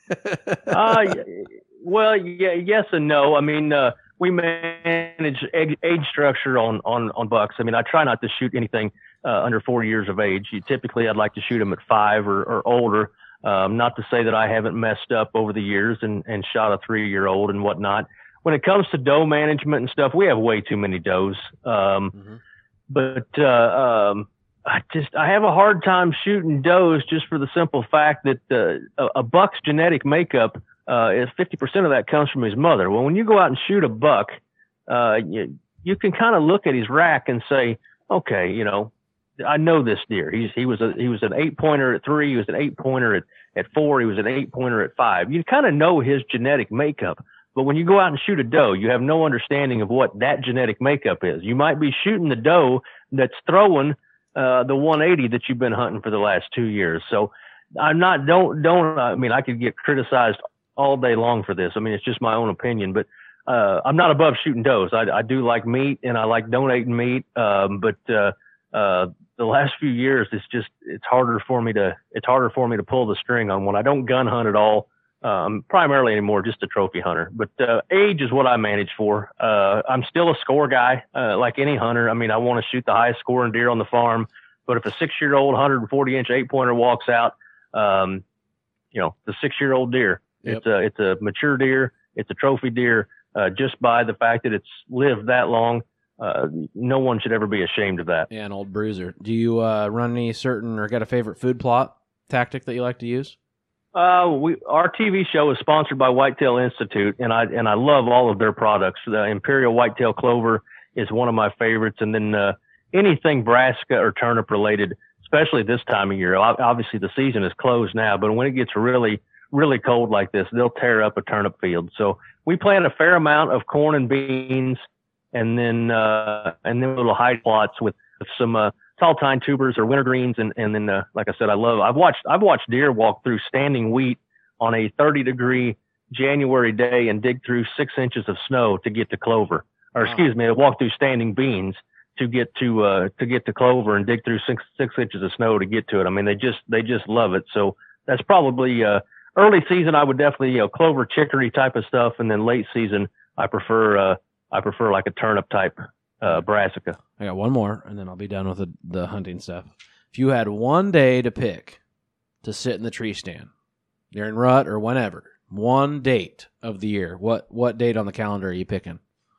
uh, well, yeah, yes and no. I mean, uh, we manage age, age structure on, on, on bucks. I mean, I try not to shoot anything uh, under four years of age. You, typically, I'd like to shoot them at five or, or older. Um, not to say that I haven't messed up over the years and, and shot a three-year-old and whatnot. When it comes to doe management and stuff, we have way too many does. Um, Mm-hmm. But uh, um, I just I have a hard time shooting does just for the simple fact that uh, a, a buck's genetic makeup uh, is fifty percent of that comes from his mother. Well, when you go out and shoot a buck, uh, you, you can kind of look at his rack and say, okay, you know, I know this deer. He's he was a he was an eight pointer at three. He was an eight pointer at at four. He was an eight pointer at five. You kind of know his genetic makeup. But when you go out and shoot a doe, you have no understanding of what that genetic makeup is. You might be shooting the doe that's throwing uh, the one eighty that you've been hunting for the last two years. So I'm not, don't, don't, I mean, I could get criticized all day long for this. I mean, it's just my own opinion, but uh, I'm not above shooting does. I, I do like meat and I like donating meat. Um, but uh, uh, the last few years, it's just, it's harder for me to, it's harder for me to pull the string on one. I don't gun hunt at all. Um, primarily anymore, just a trophy hunter, but, uh, age is what I manage for. Uh, I'm still a score guy, uh, like any hunter. I mean, I want to shoot the highest scoring deer on the farm, but if a six year old one hundred forty inch eight pointer walks out, um, you know, the six year old deer, Yep. it's a, it's a mature deer. It's a trophy deer, uh, just by the fact that it's lived that long. Uh, no one should ever be ashamed of that. Yeah, an old bruiser. Do you uh, run any certain or got a favorite food plot tactic that you like to use? Uh, we, our T V show is sponsored by Whitetail Institute, and I, and I love all of their products. The Imperial Whitetail Clover is one of my favorites. And then, uh, anything brassica or turnip related, especially this time of year. Obviously the season is closed now, but when it gets really, really cold like this, they'll tear up a turnip field. So we plant a fair amount of corn and beans, and then, uh, and then little hide plots with, with some, uh, tall tine tubers or wintergreens. And, and then, uh, like I said, I love, I've watched, I've watched deer walk through standing wheat on a thirty degree January day and dig through six inches of snow to get to clover, or Wow. excuse me, I walk through standing beans to get to, uh, to get to clover and dig through six, six inches of snow to get to it. I mean, they just, they just love it. So that's probably, uh, early season. I would definitely, you know, clover, chicory type of stuff. And then late season, I prefer, uh, I prefer like a turnip type, uh, brassica. I got one more, and then I'll be done with the, the hunting stuff. If you had one day to pick to sit in the tree stand during rut or whenever, one date of the year, what what date on the calendar are you picking?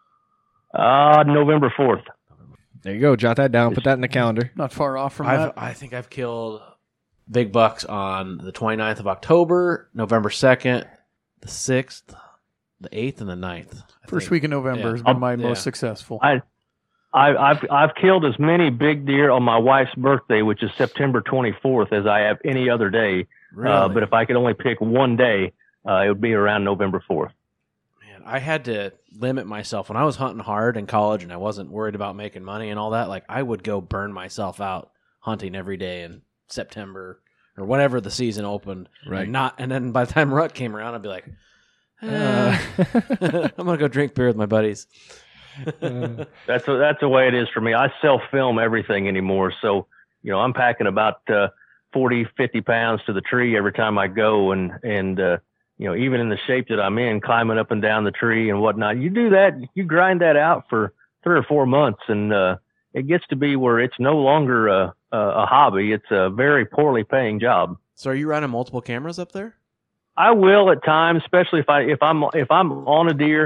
Uh, November fourth. There you go. Jot that down. Put that in the calendar. Not far off from I've, that. I think I've killed big bucks on the twenty-ninth of October, November second, the sixth, the eighth, and the ninth. I First think. week in November Yeah. has been my Yeah. most successful. I, I, I've, I've killed as many big deer on my wife's birthday, which is September twenty-fourth, as I have any other day. Really? Uh, but if I could only pick one day, uh, it would be around November fourth. Man, I had to limit myself when I was hunting hard in college, and I wasn't worried about making money and all that. Like, I would go burn myself out hunting every day in September or whenever the season opened. Right. And not, and then by the time rut came around, I'd be like, Uh, eh, I'm gonna go drink beer with my buddies. uh, That's a, that's the way it is for me. I self film everything anymore. So, you know, I'm packing about, uh, forty, fifty pounds to the tree every time I go. And, and, uh, you know, even in the shape that I'm in, climbing up and down the tree and whatnot, you do that, you grind that out for three or four months. And, uh, it gets to be where it's no longer a, a, a hobby. It's a very poorly paying job. So, are you running multiple cameras up there? I will at times, especially if I, if I'm, if I'm on a deer,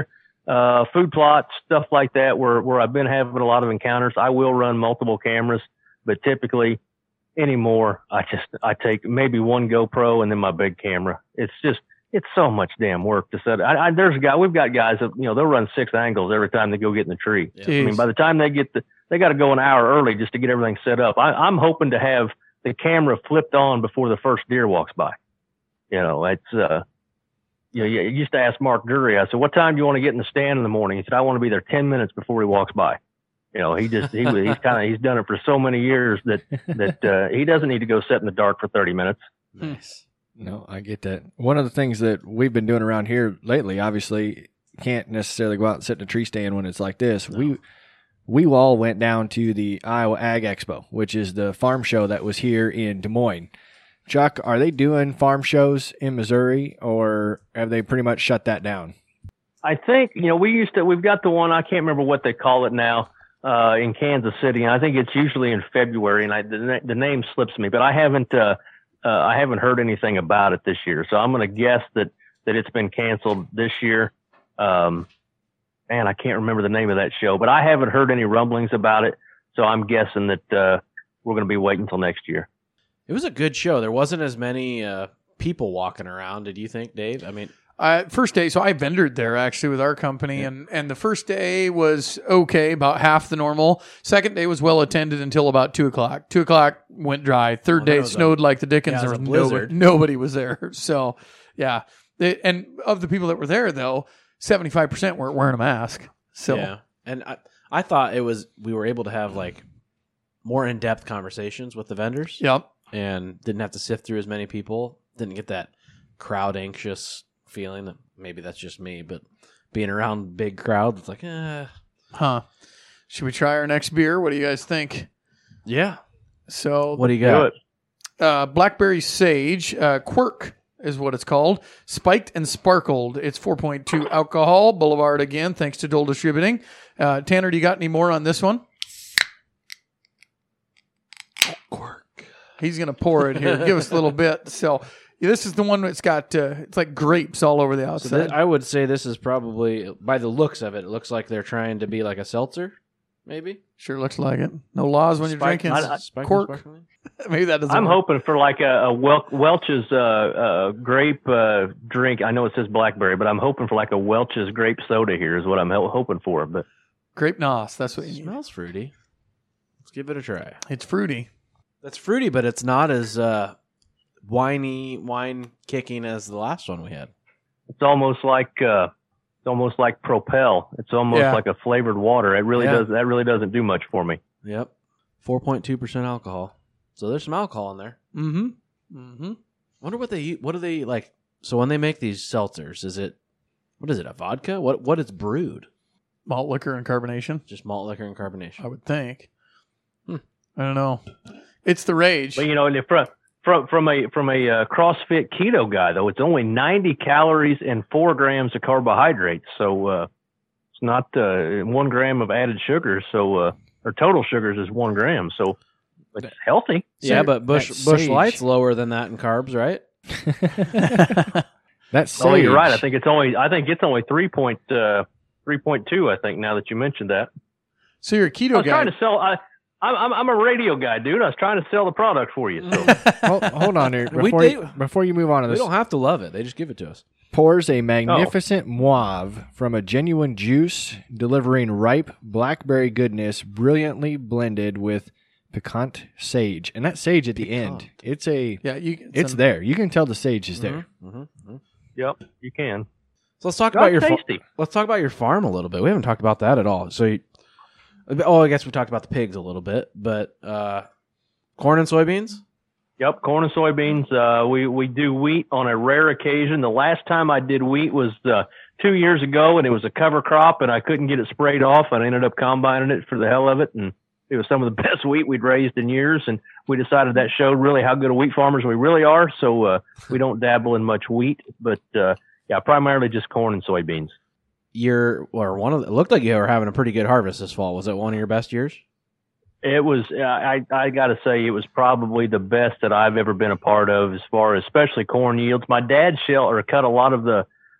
uh, food plots, stuff like that, where where I've been having a lot of encounters. I will run multiple cameras, but typically anymore, I just I take maybe one GoPro and then my big camera. It's just it's so much damn work to set. I, I, there's a guy we've got guys that you know they'll run six angles every time they go get in the tree. Yeah. I mean, by the time they get the they got to go an hour early just to get everything set up. I, I'm hoping to have the camera flipped on before the first deer walks by. You know, it's uh, you know, you used to ask Mark Drury. I said, "What time do you want to get in the stand in the morning?" He said, "I want to be there ten minutes before he walks by." You know, he just he was he's kind of he's done it for so many years that that uh, he doesn't need to go sit in the dark for thirty minutes. Nice. No, I get that. One of the things that we've been doing around here lately, obviously, can't necessarily go out and sit in a tree stand when it's like this. No. We we all went down to the Iowa Ag Expo, which is the farm show that was here in Des Moines. Chuck, are they doing farm shows in Missouri, or have they pretty much shut that down? I think you know we used to we've got the one I can't remember what they call it now uh, in Kansas City, and I think it's usually in February, and I, the, the name slips me, but I haven't. Uh, Uh, I haven't heard anything about it this year, so I'm going to guess that, that it's been canceled this year. Um, man, I can't remember the name of that show, but I haven't heard any rumblings about it, so I'm guessing that uh, we're going to be waiting until next year. It was a good show. There wasn't as many uh, people walking around. Did you think, Dave? I mean, Uh, first day, so I vendored there actually with our company, Yeah. and, and the first day was okay, about half the normal. Second day was well attended until about two o'clock. Two o'clock went dry. Third Oh, day that it was a- snowed like the Dickens. yeah, it There was was a nobody, blizzard. nobody was there. So yeah, They- and of the people that were there though, seventy-five percent weren't wearing a mask. So yeah. And I, I thought it was we were able to have like more in depth conversations with the vendors. yep. And didn't have to sift through as many people. Didn't get that crowd anxious feeling. That maybe that's just me, but being around big crowds, it's like, eh. Huh. Should we try our next beer? What do you guys think? Yeah. So What do you Do got? it. uh, Blackberry Sage uh, Quirk is what it's called. Spiked and sparkled. It's four point two alcohol. Boulevard again, thanks to Dole Distributing. Uh, Tanner, do you got any more on this one? Quirk. He's going to pour it here. Give us a little bit. So yeah, this is the one that's got, uh, it's like grapes all over the So outside. thi- I would say this is probably, by the looks of it, it looks like they're trying to be like a seltzer, maybe. Sure looks like it. No laws when you're Spike- drinking. I- I- Spike and cork. sparkling? Maybe that doesn't I'm work. hoping for like a, a Wel- Welch's uh, uh, grape uh, drink. I know it says blackberry, but I'm hoping for like a Welch's grape soda here is what I'm ho- hoping for. But Grape Nos. That's what It you need. smells fruity. Let's give it a try. It's fruity. That's fruity, but it's not as uh, winey, wine kicking as the last one we had. it's almost like uh, it's almost like Propel. It's almost Yeah. like a flavored water. It really Yeah. does. That really doesn't do much for me. Yep. four point two percent alcohol. So there's some alcohol in there. Mm-hmm. Mm-hmm. Wonder what they eat. What do they like? So when they make these seltzers, is it, what is it, a vodka? What What is brewed? Malt liquor and carbonation, Just malt liquor and carbonation. I would think. Hmm. I don't know. It's the rage. But you know, and from from from a from a uh, CrossFit keto guy though, it's only ninety calories and four grams of carbohydrates. So uh, it's not uh, one gram of added sugar. So uh, or total sugars is one gram. So it's healthy. Yeah, So but Bush that Bush sage- Light's lower than that in carbs, right? That's Oh, you're right. I sage. think it's only I think it's only three point uh, three point two. I think now that you mentioned that. So you're a I keto was guy. trying to sell. I, I'm I'm I'm a radio guy, dude. I was trying to sell the product for you. So. hold, hold on here. We Before, did- you, before you move on to We this, don't have to love it. They just give it to us. pours a magnificent Mauve from a genuine juice, delivering ripe blackberry goodness, brilliantly blended with piquant sage. And that sage at the end, Piquant. it's a, yeah, you. it's some- there. You can tell the sage is there. Mm-hmm, mm-hmm. Yep, you can. So let's talk That's about your fa- tasty. let's talk about your farm a little bit. We haven't talked about that at all. So, you, oh, I guess we talked about the pigs a little bit, but uh, corn and soybeans. Yep, corn and soybeans. Uh, we we do wheat on a rare occasion. The last time I did wheat was uh, two years ago, and it was a cover crop, and I couldn't get it sprayed off. And I ended up combining it for the hell of it, and it was some of the best wheat we'd raised in years. And we decided that showed really how good of wheat farmers we really are. So uh, we don't dabble in much wheat, but uh, yeah, primarily just corn and soybeans. You're or one of the, it looked like you were having a pretty good harvest this fall. Was it one of your best years? It was, I, I got to say, it was probably the best that I've ever been a part of as far as especially corn yields. My dad shell or cut a lot of the,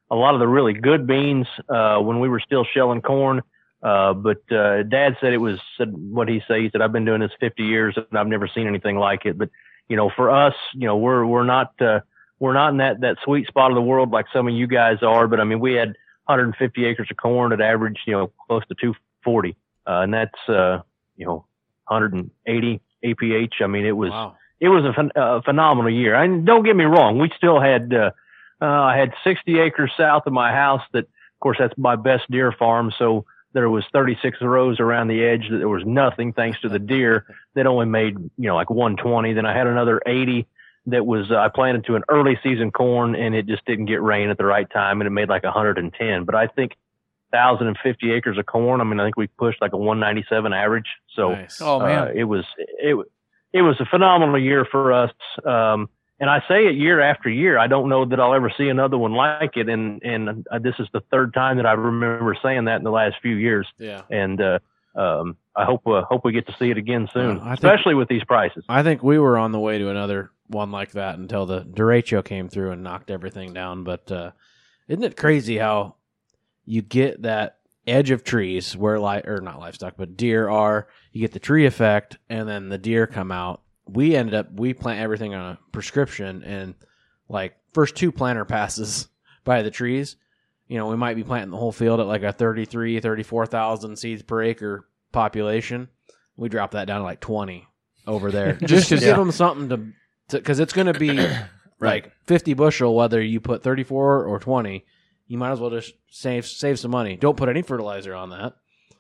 a lot of the really good beans uh, when we were still shelling corn. Uh, but uh, Dad said it was said what he said. He said I've been doing this fifty years and I've never seen anything like it. But you know, for us, you know, we're we're not uh, we're not in that that sweet spot of the world like some of you guys are. But I mean, we had one hundred fifty acres of corn at average, you know, close to two forty, uh, and that's uh, you know one hundred eighty A P H. I mean, it was Wow. it was a, phen- a phenomenal year. And don't get me wrong, we still had uh, uh, I had sixty acres south of my house. That, of course, that's my best deer farm. So there was thirty-six rows around the edge that there was nothing thanks to the deer that only made, you know, like one twenty. Then I had another eighty that was, uh, I planted to an early season corn and it just didn't get rain at the right time and it made like one hundred ten. But I think one thousand fifty acres of corn, I mean, I think we pushed like a one ninety-seven average. So Nice. Oh, man. uh, it was, it, it was a phenomenal year for us. Um, And I say it year after year. I don't know that I'll ever see another one like it. And and uh, this is the third time that I remember saying that in the last few years. Yeah. And uh, um, I hope uh, hope we get to see it again soon, Uh, I think- especially with these prices. I think we were on the way to another one like that until the derecho came through and knocked everything down. But uh, isn't it crazy how you get that edge of trees where, li- or not livestock, but deer are, you get the tree effect, and then the deer come out. We ended up, we plant everything on a prescription, and like first two planter passes by the trees, you know, we might be planting the whole field at like a thirty-three, thirty-four thousand seeds per acre population. We drop that down to like twenty over there. Just to Just- give them something to, because it's going to be like fifty bushel, whether you put thirty-four or twenty, you might as well just save, save some money. Don't put any fertilizer on that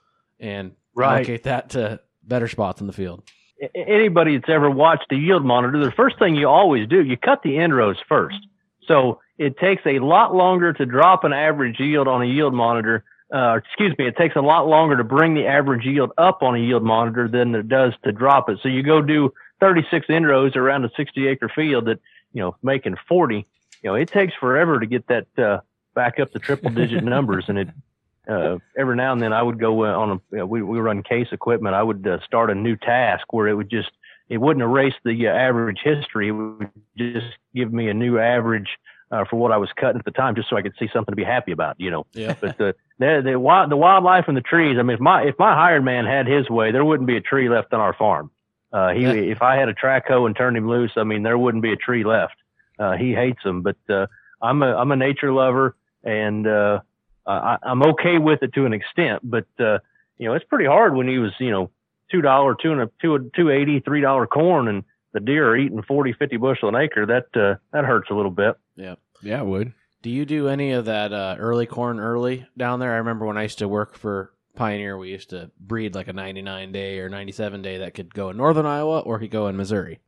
and Right. allocate that to better spots in the field. A- Anybody that's ever watched a yield monitor, the first thing you always do, you cut the end rows first. So it takes a lot longer to drop an average yield on a yield monitor. Uh, excuse me, it takes a lot longer to bring the average yield up on a yield monitor than it does to drop it. So you go do thirty-six end rows around a sixty acre field that, you know, making forty, you know, it takes forever to get that, uh, back up to triple digit numbers. And it, uh, every now and then I would go uh, on a, you know, we, we run case equipment. I would uh, start a new task where it would just, it wouldn't erase the uh, average history. It would just give me a new average uh, for what I was cutting at the time, just so I could see something to be happy about, you know. Yeah. But the, the, the, wild, the wildlife and the trees, I mean, if my, if my hired man had his way, there wouldn't be a tree left on our farm. Uh, he, Yeah. if I had a track hoe and turned him loose, I mean, there wouldn't be a tree left. Uh, he hates them, but, uh, I'm a, I'm a nature lover, and, uh, I, I'm okay with it to an extent, but, uh, you know, it's pretty hard when he was, you know, two dollar, two and a two, two eighty, three dollar corn, and the deer are eating forty, fifty bushel an acre. That, uh, that hurts a little bit. Yeah. Yeah, it would. Do you do any of that uh, early corn early down there? I remember when I used to work for Pioneer, we used to breed like a ninety-nine day or ninety-seven day that could go in northern Iowa or could go in Missouri.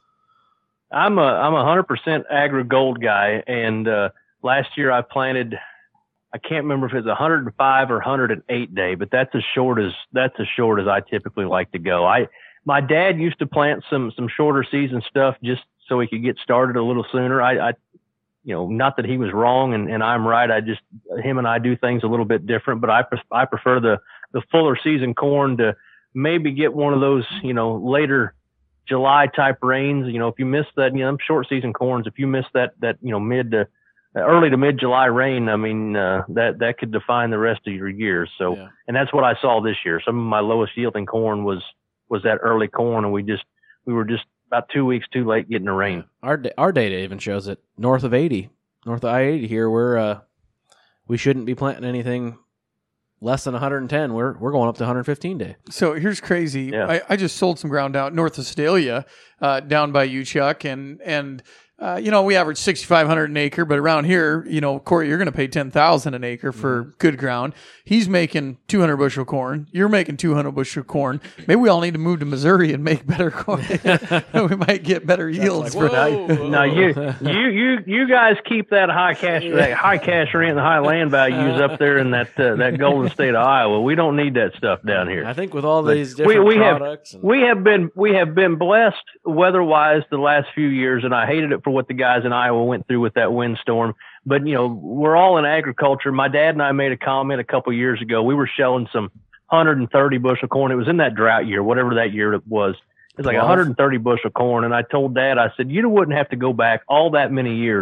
I'm a, I'm a hundred percent agri gold guy. And, uh, last year I planted, I can't remember if it's a hundred and five or one hundred eight day, but that's as short as, that's as short as I typically like to go. I, my dad used to plant some, some shorter season stuff just so he could get started a little sooner. I, I, you know, not that he was wrong and, and I'm right. I just, him and I do things a little bit different, but I, pre- I prefer the, the fuller season corn to maybe get one of those, you know, later July type rains. You know, if you miss that, you know, them short season corns, if you miss that, that, you know, mid to early to mid July rain, I mean, uh, that, that could define the rest of your year. So, Yeah. and that's what I saw this year. Some of my lowest yielding corn was, was that early corn. And we just, we were just about two weeks too late getting the rain. Our da- our data even shows it north of eighty, north of I eighty here. We're uh, we shouldn't be planting anything less than one hundred ten. We're we're going up to one hundred fifteen day. So here's crazy. Yeah. I, I just sold some ground out north of Sedalia, uh, down by you, Chuck, and and uh, you know we average sixty-five hundred an acre, but around here, you know, Corey, you're going to pay ten thousand an acre for Mm-hmm. good ground. He's making two hundred bushel corn. You're making two hundred bushel corn. Maybe we all need to move to Missouri and make better corn. We might get better yields. for Now you, you, you, you guys keep that high cash, that high cash rent and high land values up there in that, uh, that golden state of Iowa. We don't need that stuff down here. I think with all But these different we, we have products, and, we have been we have been blessed weather-wise the last few years, and I hated it for what the guys in Iowa went through with that windstorm. But you know, we're all in agriculture. My dad and I made a comment a couple years ago. We were shelling some one hundred thirty bushel corn. It was in that drought year, whatever that year it was. It was like twelve one hundred thirty bushel corn, and I told Dad, I said, you wouldn't have to go back all that many years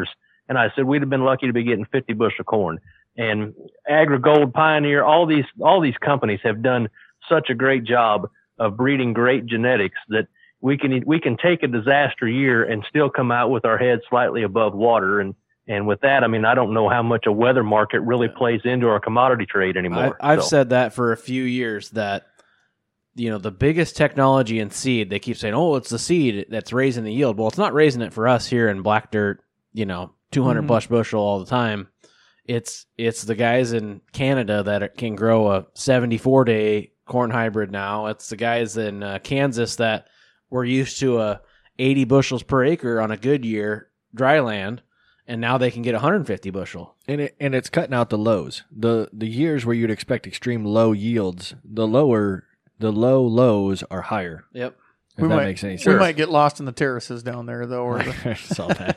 And I said, we'd have been lucky to be getting fifty bushel corn. And AgriGold, Pioneer, all these, all these companies have done such a great job of breeding great genetics that we can, we can take a disaster year and still come out with our heads slightly above water. And, and with that, I mean, I don't know how much a weather market really plays into our commodity trade anymore. I, I've so. said that for a few years that, you know, the biggest technology in seed, they keep saying, oh, it's the seed that's raising the yield. Well, it's not raising it for us here in black dirt, you know, two hundred mm-hmm. plus bushel all the time. It's it's the guys in Canada that can grow a seventy-four day corn hybrid now. It's the guys in uh, Kansas that were used to a eighty bushels per acre on a good year dry land, and now they can get one hundred fifty bushel. And it and it's cutting out the lows. The the years where you'd expect extreme low yields, the lower the low lows are higher. Yep. If we that might, makes any sense. We might get lost in the terraces down there, though. Or the... Saw that.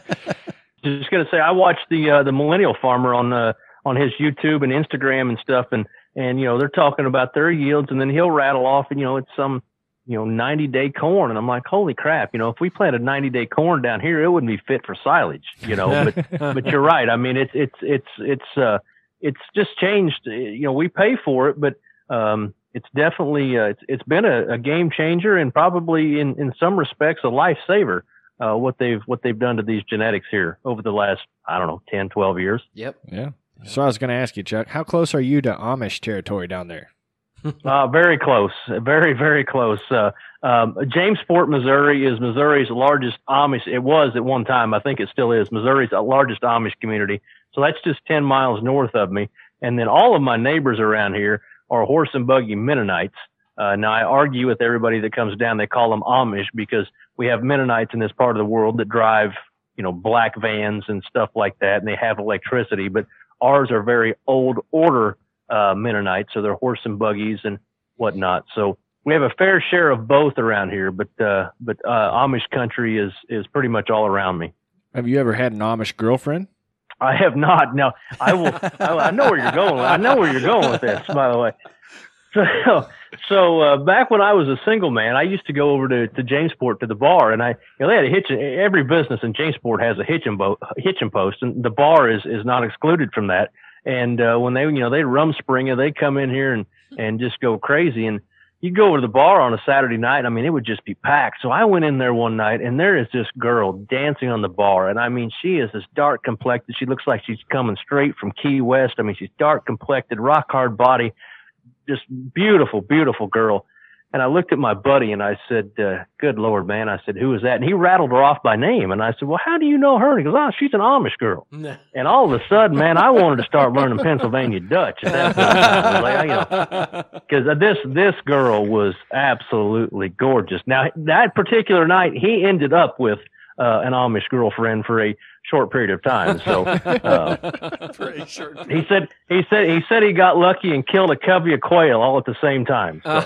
Just gonna say, I watched the uh, the Millennial Farmer on uh, on his YouTube and Instagram and stuff, and and you know they're talking about their yields, and then he'll rattle off, and you know it's some you know ninety day corn, and I'm like, holy crap, you know if we planted ninety day corn down here, it wouldn't be fit for silage, you know. But but you're right. I mean, it's it's it's it's uh it's just changed. You know, we pay for it, but um it's definitely uh, it's it's been a, a game changer, and probably in in some respects a lifesaver. Uh, what they've what they've done to these genetics here over the last, I don't know, ten, twelve years. Yep. Yeah. So I was going to ask you, Chuck, how close are you to Amish territory down there? uh, very close. Very, very close. Uh, um, Jamesport, Missouri is Missouri's largest Amish. It was at one time. I think it still is Missouri's largest Amish community. So that's just ten miles north of me. And then all of my neighbors around here are horse and buggy Mennonites. Uh, now I argue with everybody that comes down. They call them Amish because we have Mennonites in this part of the world that drive, you know, black vans and stuff like that, and they have electricity. But ours are very old order uh, Mennonites, so they're horse and buggies and whatnot. So we have a fair share of both around here, but uh, but uh, Amish country is is pretty much all around me. Have you ever had an Amish girlfriend? I have not. No, I will. I, I know where you're going. I know where you're going with this, by the way. So, so uh, back when I was a single man, I used to go over to, to Jamesport to the bar, and I, you know, they had a hitching. Every business in Jamesport has a hitching boat, hitching post, and the bar is is not excluded from that. And uh, when they, you know, they rum spring it, they come in here and and just go crazy. And you go over to the bar on a Saturday night, I mean, it would just be packed. So I went in there one night, and there is this girl dancing on the bar, and I mean, she is this dark complected. She looks like she's coming straight from Key West. I mean, she's dark complected, rock hard body. Just beautiful, beautiful girl. And I looked at my buddy and I said, uh, good Lord, man. I said, who is that? And he rattled her off by name. And I said, well, how do you know her? And he goes, oh, she's an Amish girl. And all of a sudden, man, I wanted to start learning Pennsylvania Dutch at that point. I was like, you know, because this, this girl was absolutely gorgeous. Now, that particular night, he ended up with uh, an Amish girlfriend for a short period of time. So uh, for a short period. he said he said he said he got lucky and killed a covey of quail all at the same time. So.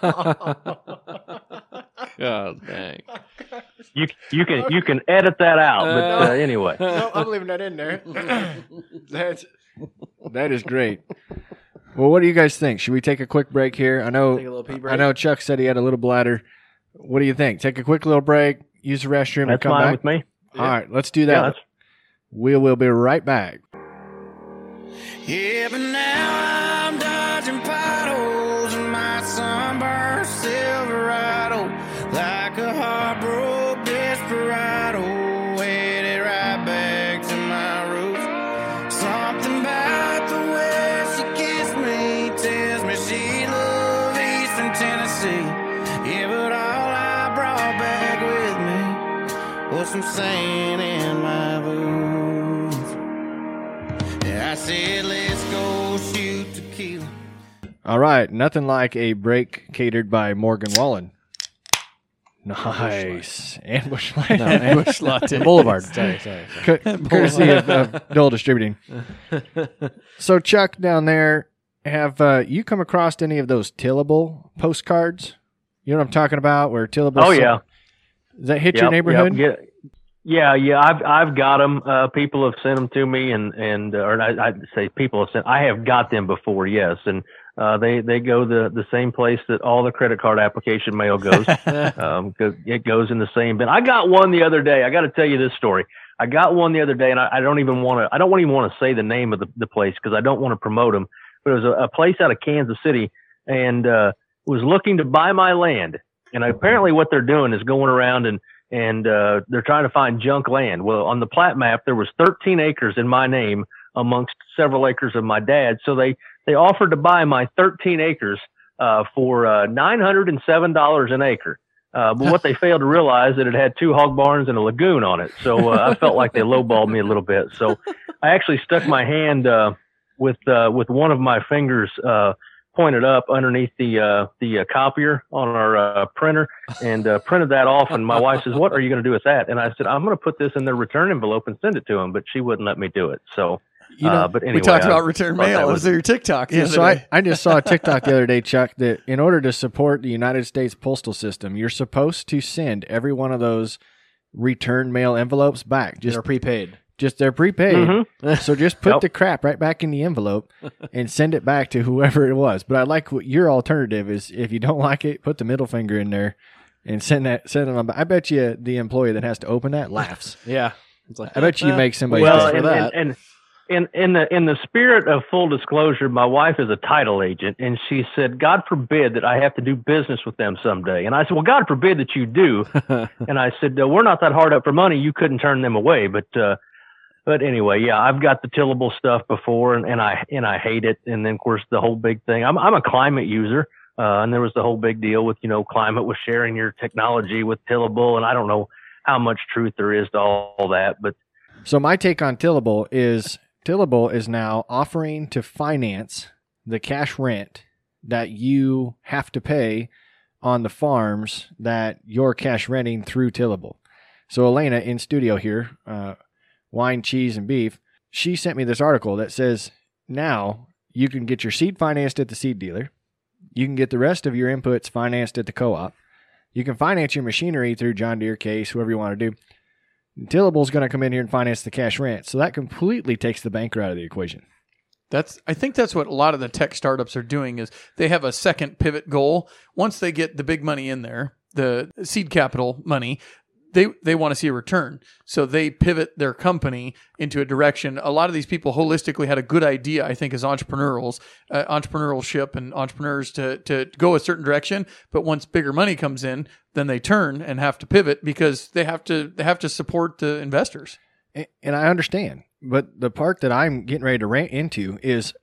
God dang. You you can you can edit that out, but uh, anyway. No, I'm leaving that in there. That's that is great. Well, what do you guys think? Should we take a quick break here? I know Take a little pee break? I know Chuck said he had a little bladder. What do you think? Take a quick little break, use the restroom, That's and come fine back. with me. All right, let's do that. Yeah, that's- we will be right back. Yeah, but now I'm dodging potholes in my sunburned Silverado, like a heartbroken desperado, headed right back to my roots. Something about the way she kissed me tells me she loves Eastern Tennessee. Yeah, but all I brought back with me was some sand in my boots. I said, let's go shoot tequila. All right, nothing like a break catered by Morgan Wallen. Nice. Ambush Light. No, Ambush Latte. Boulevard. Sorry, sorry. sorry. C- courtesy of, of Dole Distributing. So, Chuck, down there, have uh, you come across any of those tillable postcards? You know what I'm talking about? Where tillable. Oh yeah. Does that hit Yep, your neighborhood? yep, yeah. Yeah, yeah, I've I've got them. Uh, people have sent them to me, and and uh, or I I'd say people have sent. I have got them before, yes, and uh, they they go the the same place that all the credit card application mail goes. um, 'cause it goes in the same bin. I got one the other day. I got to tell you this story. I got one the other day, and I, I don't even want to. I don't even want to say the name of the, the place because I don't want to promote them. But it was a, a place out of Kansas City, and uh, was looking to buy my land. And apparently, what they're doing is going around and and uh, they're trying to find junk land. Well, on the plat map, there was thirteen acres in my name amongst several acres of my dad. So they they offered to buy my thirteen acres uh, for uh, nine hundred seven dollars an acre. Uh, but what they failed to realize that it had two hog barns and a lagoon on it. So uh, I felt like they lowballed me a little bit. So I actually stuck my hand uh, with uh, with one of my fingers uh, pointed up underneath the uh, the uh, copier on our uh, printer and uh, printed that off. And my wife says, "What are you going to do with that?" And I said, "I'm going to put this in their return envelope and send it to them." But she wouldn't let me do it. So. You know, uh, but anyway, we talked I about return mail. That was your TikTok. Yeah, so I, I just saw a TikTok the other day, Chuck, that in order to support the United States postal system, you're supposed to send every one of those return mail envelopes back. Just They're prepaid. Just they're prepaid. Mm-hmm. So just put Yep. the crap right back in the envelope and send it back to whoever it was. But I like what your alternative is. If you don't like it, put the middle finger in there and send that send it on back. I bet you the employee that has to open that laughs. Yeah. It's like, I bet you eh, make somebody Well, pay and, for and, that. and in in the in the spirit of full disclosure, my wife is a title agent, and she said, "God forbid that I have to do business with them someday." And I said, "Well, God forbid that you do." And I said, "We're not that hard up for money. You couldn't turn them away." But uh, but anyway, yeah, I've got the tillable stuff before, and, and I and I hate it. And then of course the whole big thing. I'm I'm a climate user, uh, and there was the whole big deal with you know climate with sharing your technology with tillable, and I don't know how much truth there is to all, all that, but. So my take on Tillable is Tillable is now offering to finance the cash rent that you have to pay on the farms that you're cash renting through Tillable. So Elena in studio here, uh, Wine, Cheese, and Beef, she sent me this article that says now you can get your seed financed at the seed dealer. You can get the rest of your inputs financed at the co-op. You can finance your machinery through John Deere, Case, whoever you want to do. Tillable's going to come in here and finance the cash rent. So that completely takes the banker out of the equation. That's I think that's what a lot of the tech startups are doing is they have a second pivot goal. Once they get the big money in there, the seed capital money, they they want to see a return. So they pivot their company into a direction. A lot of these people holistically had a good idea, I think, as entrepreneurials, uh, entrepreneurship and entrepreneurs to to go a certain direction. But once bigger money comes in, then they turn and have to pivot because they have to they have to support the investors. And I understand. But the part that I'm getting ready to rant into is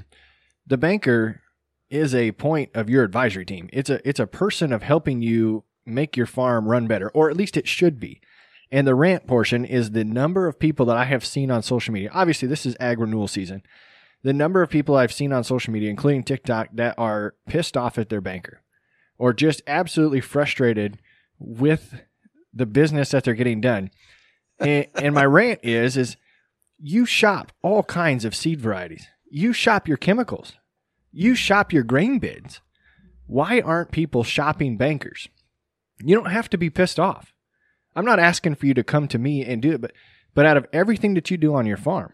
the banker is a point of your advisory team. It's a it's a person of helping you make your farm run better, or at least it should be. And the rant portion is the number of people that I have seen on social media. Obviously, this is ag renewal season. The number of people I've seen on social media, including TikTok, that are pissed off at their banker or just absolutely frustrated with the business that they're getting done. And, and my rant is, is you shop all kinds of seed varieties. You shop your chemicals. You shop your grain bids. Why aren't people shopping bankers? You don't have to be pissed off. I'm not asking for you to come to me and do it, but but out of everything that you do on your farm,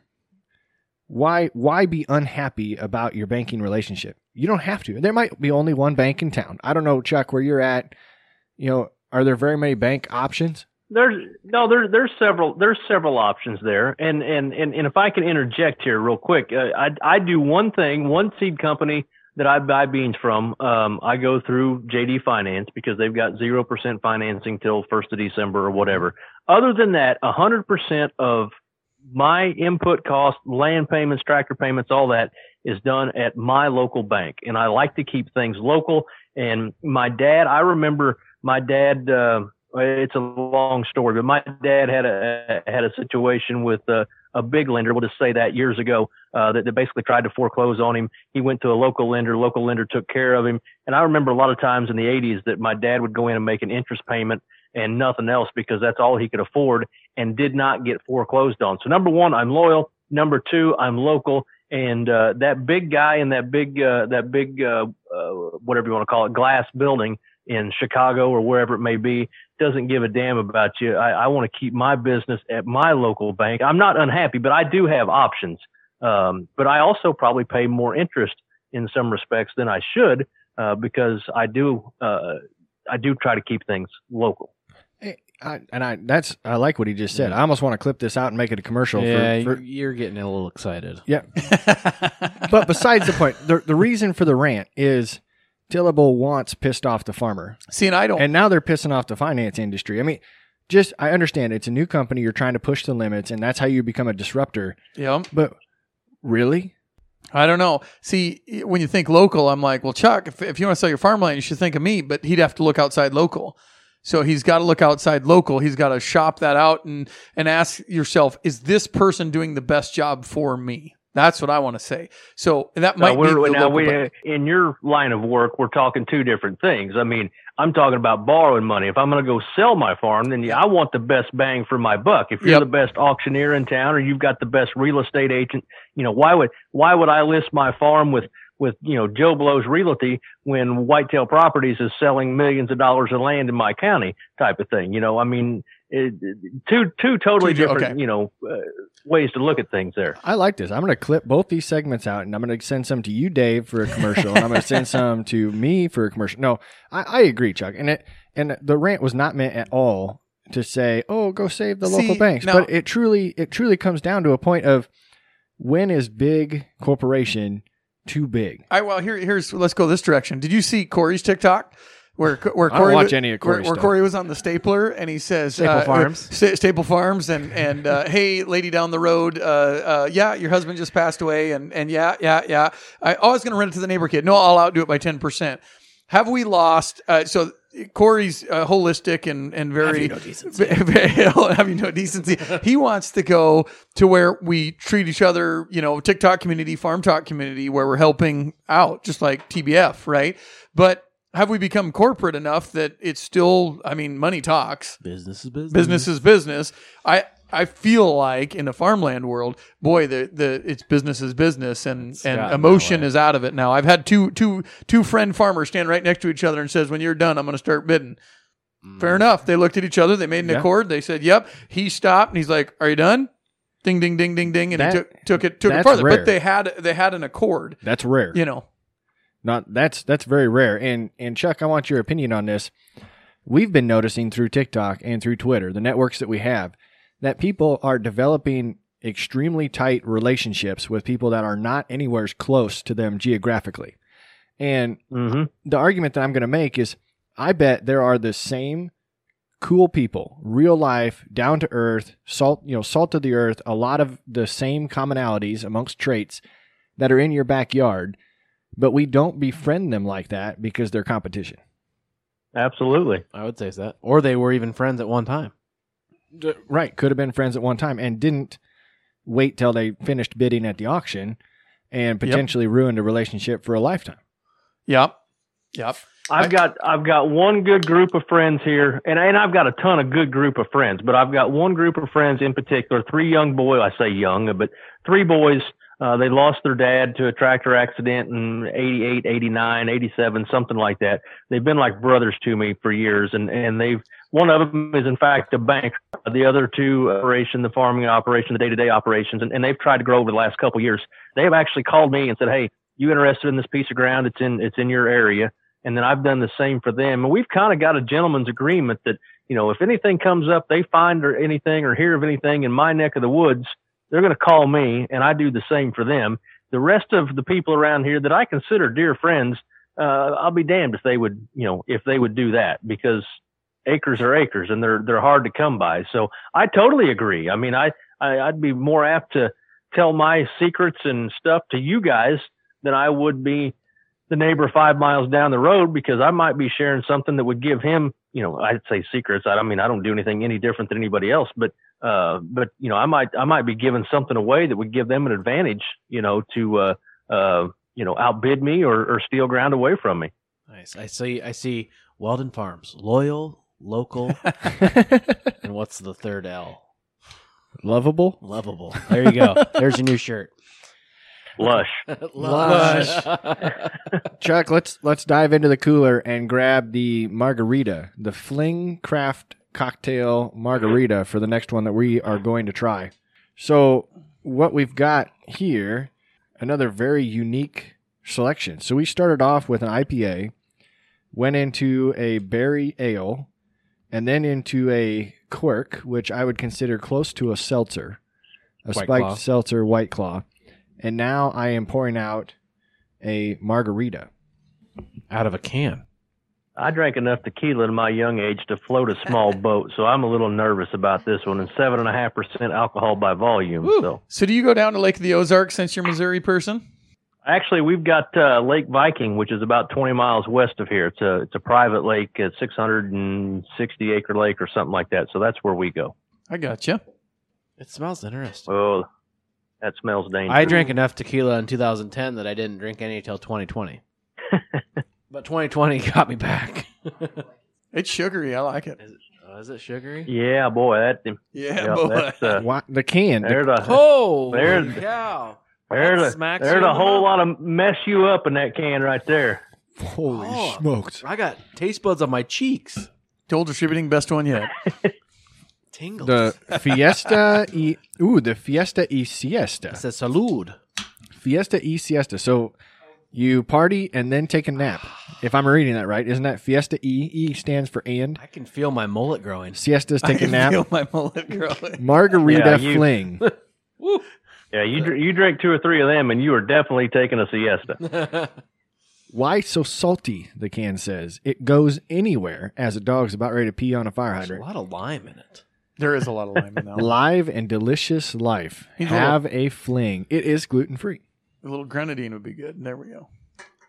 why why be unhappy about your banking relationship? You don't have to. There might be only one bank in town. I don't know, Chuck, where you're at. You know, are there very many bank options? There's no there there's several there's several options there, and and and, and if I can interject here real quick, uh, I I do one thing, one seed company that I buy beans from. Um, I go through J D Finance because they've got zero percent financing till first of December or whatever. Other than that, a hundred percent of my input costs, land payments, tractor payments, all that is done at my local bank, and I like to keep things local. And my dad, I remember my dad. Uh, It's a long story, but my dad had a had a situation with a, a big lender. We'll just say that years ago uh, that, that basically tried to foreclose on him. He went to a local lender. Local lender took care of him. And I remember a lot of times in the eighties that my dad would go in and make an interest payment and nothing else because that's all he could afford and did not get foreclosed on. So number one, I'm loyal. Number two, I'm local. And uh, that big guy in that big uh, that big uh, uh, whatever you want to call it, glass building in Chicago or wherever it may be, doesn't give a damn about you. I, I want to keep my business at my local bank. I'm not unhappy, but I do have options. Um, but I also probably pay more interest in some respects than I should uh, because I do uh, I do try to keep things local. I, and I that's I like what he just said. I almost want to clip this out and make it a commercial. Yeah, for, for, you're getting a little excited. yeah. But besides the point, the the reason for the rant is Tillable wants pissed off the farmer, See, and I don't. and now they're pissing off the finance industry. I mean, just I understand it's a new company. You're trying to push the limits, and that's how you become a disruptor. yeah. But really, I don't know. See, when you think local, I'm like, well, Chuck, if, if you want to sell your farmland, you should think of me, but he'd have to look outside local. So he's got to look outside local. He's got to shop that out and, and ask yourself, is this person doing the best job for me? That's what I want to say. So that might now, be we're, the now local we, bank. in your line of work, we're talking two different things. I mean, I'm talking about borrowing money. If I'm going to go sell my farm, then yeah, I want the best bang for my buck. If you're Yep. the best auctioneer in town or you've got the best real estate agent, you know, why would why would I list my farm with with you know Joe Blow's Realty when Whitetail Properties is selling millions of dollars of land in my county, type of thing? You know, I mean, it, two two totally Two- different okay. you know uh, ways to look at things there. I like this. I'm going to clip both these segments out, and I'm going to send some to you, Dave, for a commercial, and I'm going to send some to me for a commercial. No, I, I agree, Chuck, and it and the rant was not meant at all to say, "Oh, go save the See, local banks," now- but it truly it truly comes down to a point of when is big corporation too big? I well here here's let's go this direction. Did you see Corey's TikTok? Where, where I don't Corey watch was, any of where, Corey's where stuff. Corey was on the stapler and he says Staple uh, Farms? uh, Sta- Staple Farms and and uh, hey lady down the road uh, uh, yeah your husband just passed away and and yeah yeah yeah I, oh, I was going to rent it to the neighbor kid. No, I'll outdo it by ten percent. Have we lost? Uh, so Corey's uh, holistic and and very Have you no decency. have you no decency. He wants to go to where we treat each other, you know, TikTok community, Farm Talk community, where we're helping out, just like T B F, right? But have we become corporate enough that it's still? I mean, money talks. Business is business. Business is business. I. I feel like in the farmland world, boy, the, the it's business is business, and, and gotten emotion that way. is out of it now. I've had two two two friend farmers stand right next to each other and says, "When you're done, I'm going to start bidding." Fair enough. They looked at each other. They made an Yeah. accord. They said, "Yep." He stopped and he's like, "Are you done?" Ding ding ding ding ding, and That- he took took it took it that's further. rare. But they had they had an accord. That's rare. You know, Not that's that's very rare. And and Chuck, I want your opinion on this. We've been noticing through TikTok and through Twitter, the networks that we have, that people are developing extremely tight relationships with people that are not anywhere close to them geographically. And Mm-hmm. the argument that I'm going to make is I bet there are the same cool people, real life, down to earth, salt, you know, salt of the earth, a lot of the same commonalities amongst traits that are in your backyard, but we don't befriend them like that because they're competition. Absolutely. I would say that. Or they were even friends at one time. Right. Could have been friends at one time and didn't wait till they finished bidding at the auction and potentially ruined a relationship for a lifetime. yep, yep. I've got I've got one good group of friends here, and and I've got a ton of good group of friends, but I've got one group of friends in particular, three young boys. I say young, but three boys. Uh, they lost their dad to a tractor accident in eighty-eight, eighty-nine, eighty-seven, something like that. They've been like brothers to me for years, and and they've one of them is in fact a bank. The other two operation, the farming operation, the day-to-day operations, and, and they've tried to grow over the last couple of years. They have actually called me and said, "Hey, you interested in this piece of ground? It's in it's in your area." And then I've done the same for them. And we've kind of got a gentleman's agreement that, you know, if anything comes up, they find or anything or hear of anything in my neck of the woods, they're going to call me, and I do the same for them. The rest of the people around here that I consider dear friends, uh, I'll be damned if they would, you know, if they would do that, because acres are acres and they're, they're hard to come by. So I totally agree. I mean, I, I I'd be more apt to tell my secrets and stuff to you guys than I would be the neighbor five miles down the road, because I might be sharing something that would give him, you know, I'd say secrets. I, I mean, I don't do anything any different than anybody else, but, uh, but, you know, I might, I might be giving something away that would give them an advantage, you know, to, uh, uh, you know, outbid me or, or steal ground away from me. Nice. I see. I see. Weldon Farms, loyal, local, and what's the third L? Lovable? Lovable. There you go. There's your new shirt. Lush. Lush. Chuck, let's let's dive into the cooler and grab the margarita, the Fling Craft cocktail margarita for the next one that we are going to try. So what we've got here, another very unique selection. So we started off with an I P A, went into a berry ale, and then into a Quirk, which I would consider close to a seltzer, a White spiked Claw. seltzer White Claw. And now I am pouring out a margarita. Out of a can. I drank enough tequila in my young age to float a small boat, so I'm a little nervous about this one. And seven and a half percent alcohol by volume. Woo. So So do you go down to Lake of the Ozarks since you're a Missouri person? actually, we've got uh, Lake Viking, which is about twenty miles west of here. It's a it's a private lake, a six hundred sixty acre lake or something like that. So that's where we go. I gotcha. It smells interesting. Oh, that smells dangerous. I drank enough tequila in two thousand ten that I didn't drink any until twenty twenty. But twenty twenty got me back. It's sugary. I like it. Is it, oh, is it sugary? Yeah, boy, that Yeah, yeah, boy. that's uh, What the can? The, there's a Oh, There's- cow. there's that a smacks there's you a in the whole mouth. lot of mess you up in that can right there. holy Oh. smokes! I got taste buds on my cheeks. Toll Distributing, best one yet. Tingles. The Fiesta y ooh the Fiesta y Siesta. It says salud. Fiesta y Siesta. So you party and then take a nap. If I'm reading that right, isn't that Fiesta E? E stands for and. I can feel my mullet growing. Siesta's I take a can nap. feel my mullet growing. Margarita Yeah, you- fling. Woo. Yeah, you dr- you drink two or three of them, and you are definitely taking a siesta. Why so salty? The can says it goes anywhere as a dog's about ready to pee on a fire There's a hydrant. lot of lime in it. There is a lot of lime in that one. Live and delicious life. He's a Have a fling. It is gluten free. A little grenadine would be good. There we go.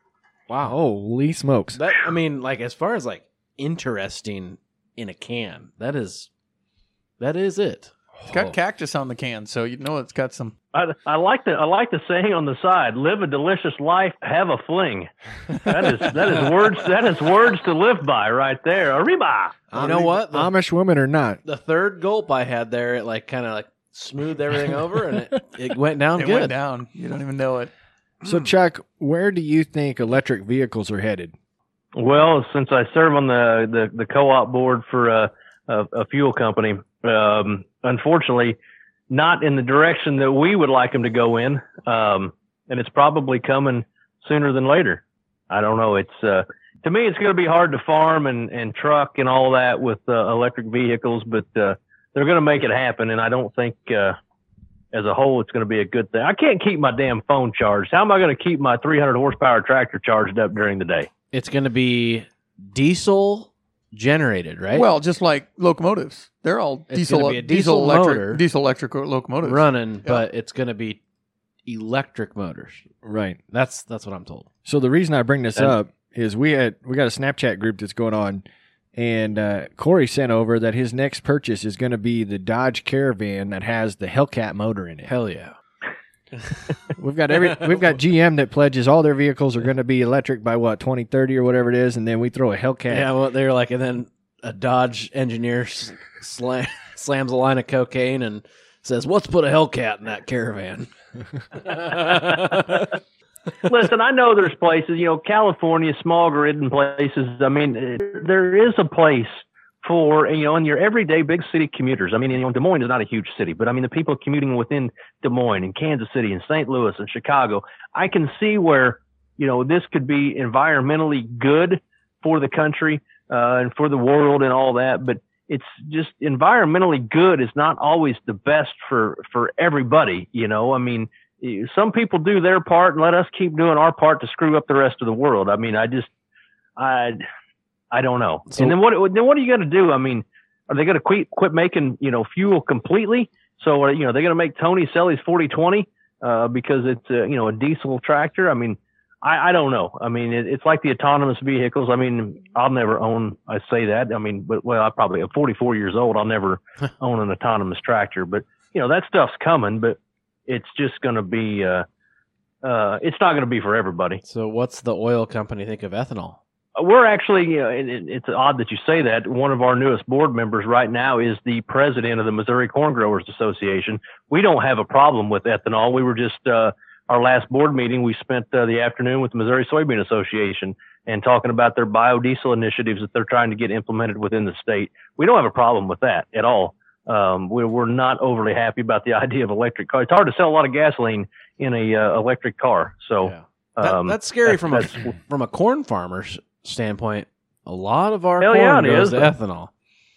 Wow. Holy smokes! That I mean, like as far as like interesting in a can, that is that is it. It's got Oh. cactus on the can, so you know it's got some. I, I like the I like the saying on the side: "Live a delicious life, have a fling." That is that is words that is words to live by right there. Arriba. You know what? The, Amish woman or not? the third gulp I had there, it like kind of like smoothed everything over, and it, it went down It good. went down. You don't even know it. So Chuck, where do you think electric vehicles are headed? Well, since I serve on the the, the co-op board for a, a, a fuel company, um, unfortunately, not in the direction that we would like them to go in, um, and it's probably coming sooner than later. I don't know. It's uh, to me, it's going to be hard to farm and, and truck and all that with uh, electric vehicles, but uh, they're going to make it happen, and I don't think uh, as a whole it's going to be a good thing. I can't keep my damn phone charged. How am I going to keep my three hundred horsepower tractor charged up during the day? It's going to be diesel generated, right? Well, just like locomotives, they're all It's diesel, gonna be a diesel, diesel electric, motor. diesel electric locomotives. running, but it's going to be electric motors. Right. That's that's what I'm told. So the reason I bring this And- up is we had we got a Snapchat group that's going on, and uh, Corey sent over that his next purchase is going to be the Dodge Caravan that has the Hellcat motor in it. Hell yeah. We've got every we've got G M that pledges all their vehicles are going to be electric by what twenty thirty or whatever it is, and then we throw a Hellcat. Yeah, well, they were like, and then a Dodge engineer s- slam, slams a line of cocaine and says, "Let's put a Hellcat in that caravan." Listen, I know there's places, you know, California, small grid places. I mean, eh, there is a place for, you know, in your everyday big city commuters. I mean, you know, Des Moines is not a huge city, but I mean, the people commuting within Des Moines and Kansas City and Saint Louis and Chicago, I can see where, you know, this could be environmentally good for the country uh, and for the world and all that. But it's just environmentally good is not always the best for, for everybody. You know, I mean, some people do their part and let us keep doing our part to screw up the rest of the world. I mean, I just, I, I don't know. So- and then what, then what are you going to do? I mean, are they going to quit, quit making, you know, fuel completely? So, uh, you know, they're going to make Tony sell his forty twenty, uh, because it's, uh, you know, a diesel tractor. I mean, I, I don't know. I mean, it, it's like the autonomous vehicles. I mean, I'll never own, I say that. I mean, but, well, I probably am forty-four years old. I'll never own an autonomous tractor, but you know, that stuff's coming, but it's just going to be, uh, uh, it's not going to be for everybody. So, what's the oil company think of ethanol? We're actually, you know, it, it, it's odd that you say that. One of our newest board members right now is the president of the Missouri Corn Growers Association. We don't have a problem with ethanol. We were just, uh, our last board meeting, we spent uh, the afternoon with the Missouri Soybean Association and talking about their biodiesel initiatives that they're trying to get implemented within the state. We don't have a problem with that at all. Um, we're, we're not overly happy about the idea of electric cars. It's hard to sell a lot of gasoline in a uh, electric car. So Yeah. That- um, that's scary that's- from a that's- from a corn farmer's standpoint. A lot of our Hell corn yeah, it goes is. to ethanol.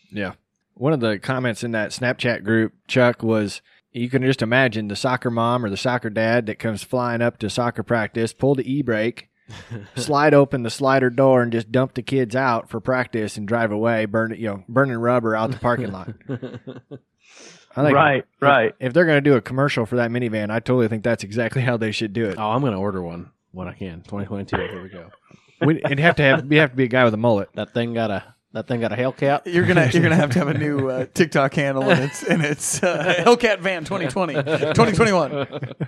Yeah. One of the comments in that Snapchat group, Chuck, was you can just imagine the soccer mom or the soccer dad that comes flying up to soccer practice, pull the e-brake, slide open the slider door, and just dump the kids out for practice and drive away, burn you know, burning rubber out the parking lot. I think Right, if, right. If they're going to do a commercial for that minivan, I totally think that's exactly how they should do it. Oh, I'm going to order one when I can. twenty twenty-two. Here we go. We, it'd have to have, you have to be a guy with a mullet. That thing got a that thing got a Hellcat. You're gonna you're gonna have to have a new uh, TikTok handle, and it's and it's uh, Hellcat Van twenty twenty, twenty twenty-one.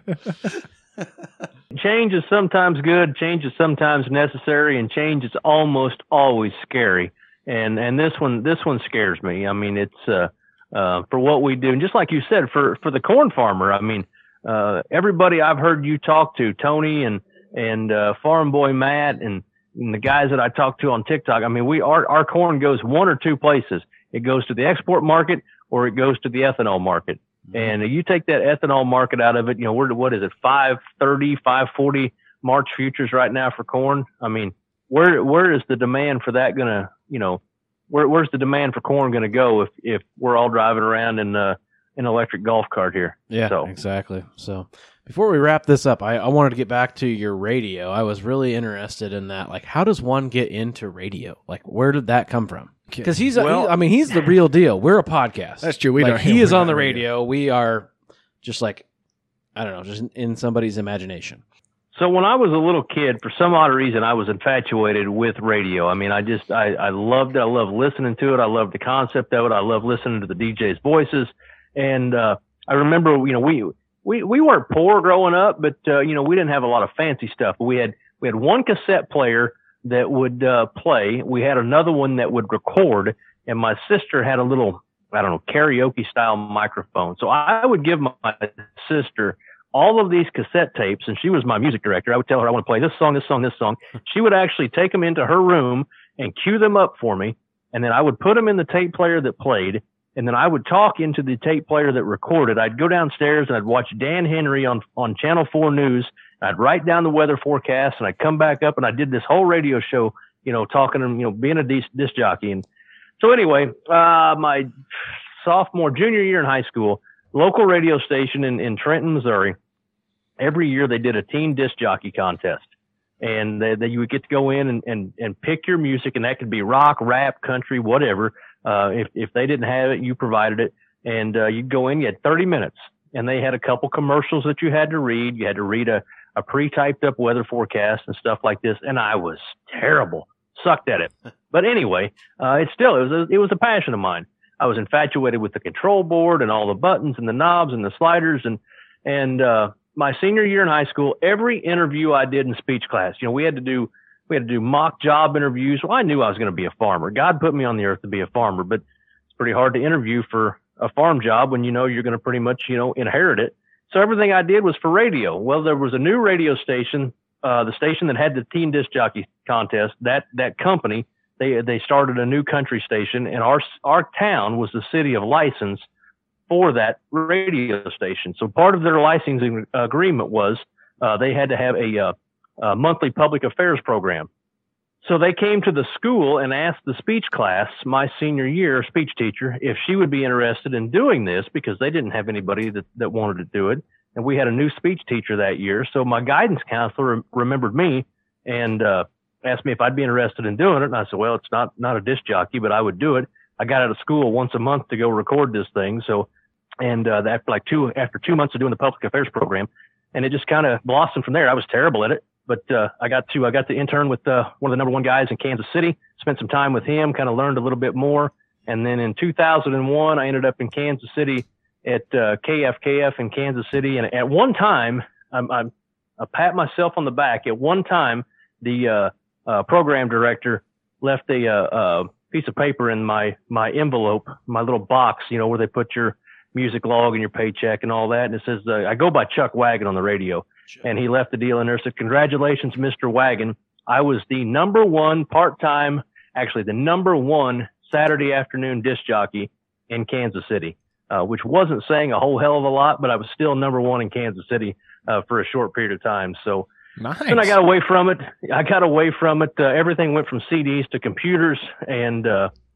Change is sometimes good, change is sometimes necessary, and change is almost always scary. And and this one this one scares me. I mean, it's uh, uh, for what we do, and just like you said, for for the corn farmer. I mean, uh, everybody I've heard you talk to, Tony and and uh, Farm Boy Matt, and, and the guys that I talk to on TikTok. I mean, we our our corn goes one or two places. It goes to the export market, or it goes to the ethanol market. And you take that ethanol market out of it, you know, we're, what is it, five thirty, five forty March futures right now for corn? I mean, where where is the demand for that going to, you know, where where's the demand for corn going to go if, if we're all driving around in uh, an electric golf cart here? Yeah, so. exactly. So before we wrap this up, I, I wanted to get back to your radio. I was really interested in that. Like, how does one get into radio? Like, where did that come from? Because he's, a, Well, he, I mean, he's the real deal. We're a podcast. That's true. We like, don't. he we're is on not the radio. We are just like, I don't know, just in, in somebody's imagination. So when I was a little kid, for some odd reason, I was infatuated with radio. I mean, I just, I, I loved it. I loved listening to it. I loved the concept of it. I loved listening to the D Js' voices. And, uh, I remember, you know, we, we, we weren't poor growing up, but, uh, you know, we didn't have a lot of fancy stuff. We had, we had one cassette player that would, uh, play. We had another one that would record, and my sister had a little, I don't know, karaoke style microphone. So I would give my sister all of these cassette tapes, and she was my music director. I would tell her, I want to play this song, this song, this song. She would actually take them into her room and cue them up for me. And then I would put them in the tape player that played. And then I would talk into the tape player that recorded. I'd go downstairs and I'd watch Dan Henry on, on Channel four News. I'd write down the weather forecast, and I'd come back up and I did this whole radio show, you know, talking to, you know, being a disc, disc jockey. And so anyway, uh, my sophomore, junior year in high school, local radio station in, in Trenton, Missouri, every year they did a teen disc jockey contest. And they, they, you would get to go in and, and, and pick your music, and that could be rock, rap, country, whatever. Uh, if, if they didn't have it, you provided it. And uh, you'd go in, you had thirty minutes, and they had a couple commercials that you had to read. You had to read a, a pre-typed up weather forecast and stuff like this. And I was terrible, sucked at it. But anyway, uh, it still, it was a, it was a passion of mine. I was infatuated with the control board and all the buttons and the knobs and the sliders. And, and, uh, my senior year in high school, every interview I did in speech class, you know, we had to do, we had to do mock job interviews. Well, I knew I was going to be a farmer. God put me on the earth to be a farmer, but it's pretty hard to interview for a farm job when you know you're going to pretty much, you know, inherit it. So everything I did was for radio. Well, there was a new radio station, uh, the station that had the teen disc jockey contest. That, that company, they, they started a new country station, and our, our town was the city of license for that radio station. So part of their licensing agreement was, uh, they had to have a, uh, a monthly public affairs program. So they came to the school and asked the speech class, my senior year speech teacher, if she would be interested in doing this, because they didn't have anybody that, that wanted to do it. And we had a new speech teacher that year. So my guidance counselor re- remembered me and, uh, asked me if I'd be interested in doing it. And I said, well, it's not, not a disc jockey, but I would do it. I got out of school once a month to go record this thing. So, and, uh, after like two, after two months of doing the public affairs program, and it just kind of blossomed from there. I was terrible at it. But, uh, I got to, I got to intern with, uh, one of the number one guys in Kansas City, spent some time with him, kind of learned a little bit more. And then in two thousand one, I ended up in Kansas City at, uh, K F K F in Kansas City. And at one time, I'm, I'm, I pat myself on the back. At one time, the, uh, uh, program director left a, uh, uh, piece of paper in my, my envelope, my little box, you know, where they put your music log and your paycheck and all that. And it says, uh, I go by Chuck Wagon on the radio. And he left the deal in there. Said, congratulations, Mister Wagon. I was the number one part-time, actually the number one Saturday afternoon disc jockey in Kansas City, uh, which wasn't saying a whole hell of a lot, but I was still number one in Kansas City, uh, for a short period of time. So Nice. then I got away from it. I got away from it. Uh, everything went from C Ds to computers. And, uh,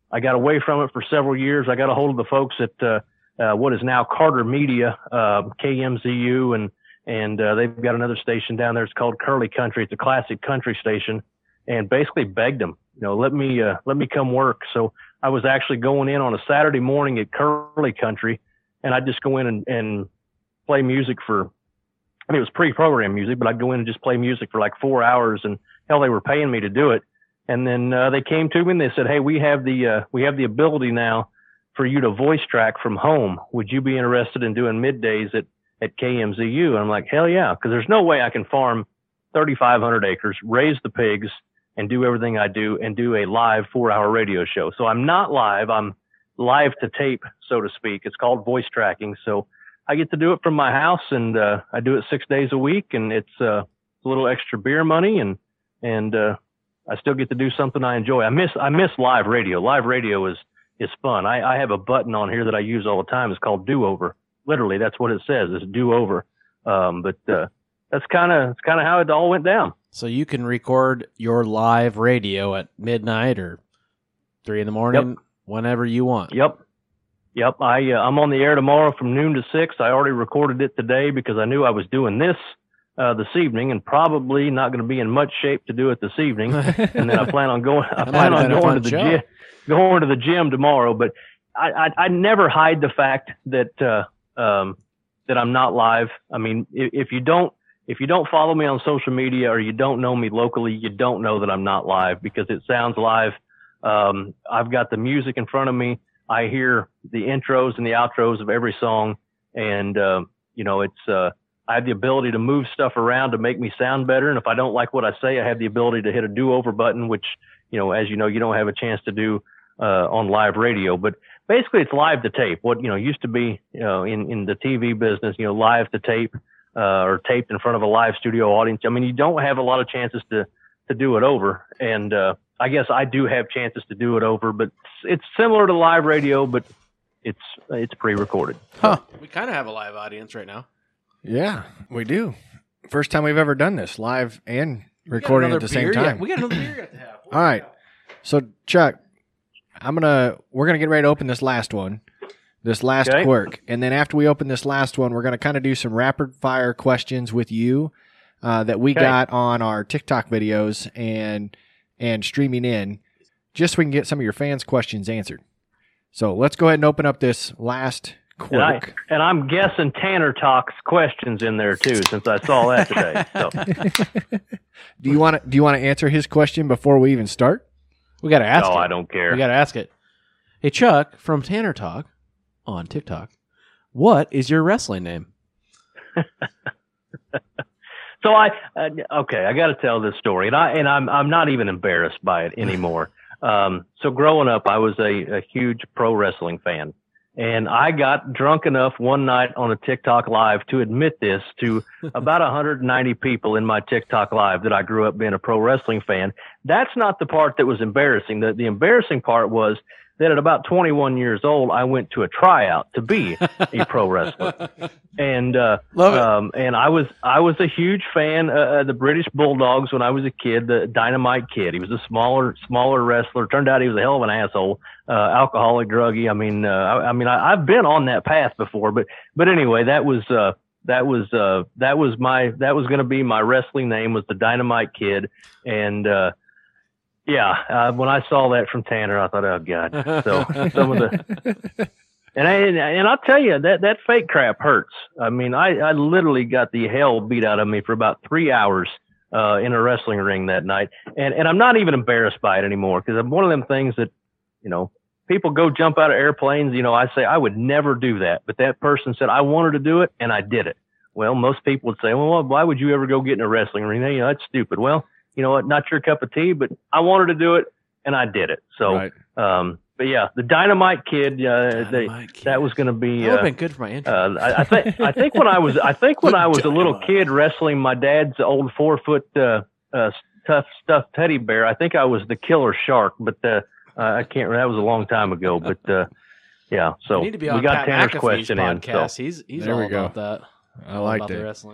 I got away from it for several years. I got a hold of the folks at uh, uh, what is now Carter Media, uh, K M Z U, and and uh, they've got another station down there. It's called Curly Country. It's a classic country station, and basically begged them, you know, let me uh, let me come work. So I was actually going in on a Saturday morning at Curly Country, and I'd just go in and, and play music for. I mean, it was pre-programmed music, but I'd go in and just play music for like four hours, and hell, they were paying me to do it. And then uh, they came to me and they said, "Hey, we have the uh, we have the ability now for you to voice track from home. Would you be interested in doing middays at at K M Z U?" And I'm like, "Hell yeah!" Because there's no way I can farm thirty-five hundred acres, raise the pigs, and do everything I do, and do a live four-hour radio show. So I'm not live. I'm live to tape, so to speak. It's called voice tracking. So I get to do it from my house, and uh, I do it six days a week, and it's, uh, it's a little extra beer money, and and uh, I still get to do something I enjoy. I miss I miss live radio. Live radio is is fun. I, I have a button on here that I use all the time. It's called Do Over. Literally, that's what it says. It's Do Over. Um, but uh, that's kind of it's kind of how it all went down. So you can record your live radio at midnight or three in the morning, Yep. whenever you want. Yep. Yep. I, uh, I'm on the air tomorrow from noon to six. I already recorded it today because I knew I was doing this uh, this evening, and probably not going to be in much shape to do it this evening. And then I plan on going, I That plan might have on been a going fun to the show. gym, going to the gym tomorrow. But I, I, I never hide the fact that, uh, um, that I'm not live. I mean, if, if you don't, if you don't follow me on social media, or you don't know me locally, you don't know that I'm not live, because it sounds live. Um, I've got the music in front of me. I hear the intros and the outros of every song, and uh, you know, it's uh, I have the ability to move stuff around to make me sound better. And if I don't like what I say, I have the ability to hit a do-over button, which, you know, as you know, you don't have a chance to do uh, on live radio. But basically, it's live to tape. What, you know, used to be, you know, in in the T V business, you know, live to tape uh, or taped in front of a live studio audience. I mean, you don't have a lot of chances to to do it over, and uh, I guess I do have chances to do it over, but it's similar to live radio, but it's it's pre-recorded. Huh. We kind of have a live audience right now. Yeah, we do. First time we've ever done this, live and recording at the same time. We got another beer yet to have. All right. So, Chuck, I'm gonna we're gonna get ready to open this last one, this last Okay. quirk, and then after we open this last one, we're gonna kind of do some rapid fire questions with you uh, that we Okay. got on our TikTok videos and and streaming in, just so we can get some of your fans' questions answered. So let's go ahead and open up this last And, I, quirk. and I'm guessing Tanner talks questions in there too, since I saw that today. So Do you want to do you want to answer his question before we even start? We got to ask no, it. I don't care. We got to ask it. Hey, Chuck from Tanner Talk on TikTok, what is your wrestling name? So I uh, okay, I got to tell this story, and I and I'm I'm not even embarrassed by it anymore. Um, so growing up, I was a, a huge pro wrestling fan, and I got drunk enough one night on a TikTok live to admit this to about one hundred ninety people in my TikTok live, that I grew up being a pro wrestling fan. That's not the part that was embarrassing. The the embarrassing part was that at about twenty-one years old, I went to a tryout to be a pro wrestler. And, uh, Love it. um, and I was, I was a huge fan uh, of the British Bulldogs when I was a kid, the Dynamite Kid. He was a smaller, smaller wrestler. Turned out he was a hell of an asshole, uh, alcoholic, druggie. I mean, uh, I, I mean, I, I've been on that path before, but, but anyway, that was, uh, that was, uh, that was my, that was going to be my wrestling name, was the Dynamite Kid. And, uh, yeah, uh, when I saw that from Tanner, I thought, oh God. So some of the, and I, and I'll tell you that, that fake crap hurts. I mean, I, I literally got the hell beat out of me for about three hours, uh, in a wrestling ring that night. And, and I'm not even embarrassed by it anymore, because I'm one of them things that, you know, people go jump out of airplanes. You know, I say I would never do that, but that person said I wanted to do it, and I did it. Well, most people would say, well, why would you ever go get in a wrestling ring? You know, that's stupid. Well, you know what, not your cup of tea, but I wanted to do it, and I did it. So, Right. um, but yeah, the Dynamite Kid, uh, Dynamite they, Kid. that was going to be, That would have uh, been good for my intro. uh, I, I think, I think when I was, I think when I was a little kid wrestling my dad's old four foot, uh, uh, tough stuffed teddy bear, I think I was the Killer Shark, but, uh, I can't remember. That was a long time ago, but, uh, yeah, so we need to be on we got Pat Tanner's McAfee's question in. podcast. So. He's he's There all we go. about that. I All liked about the it. wrestling.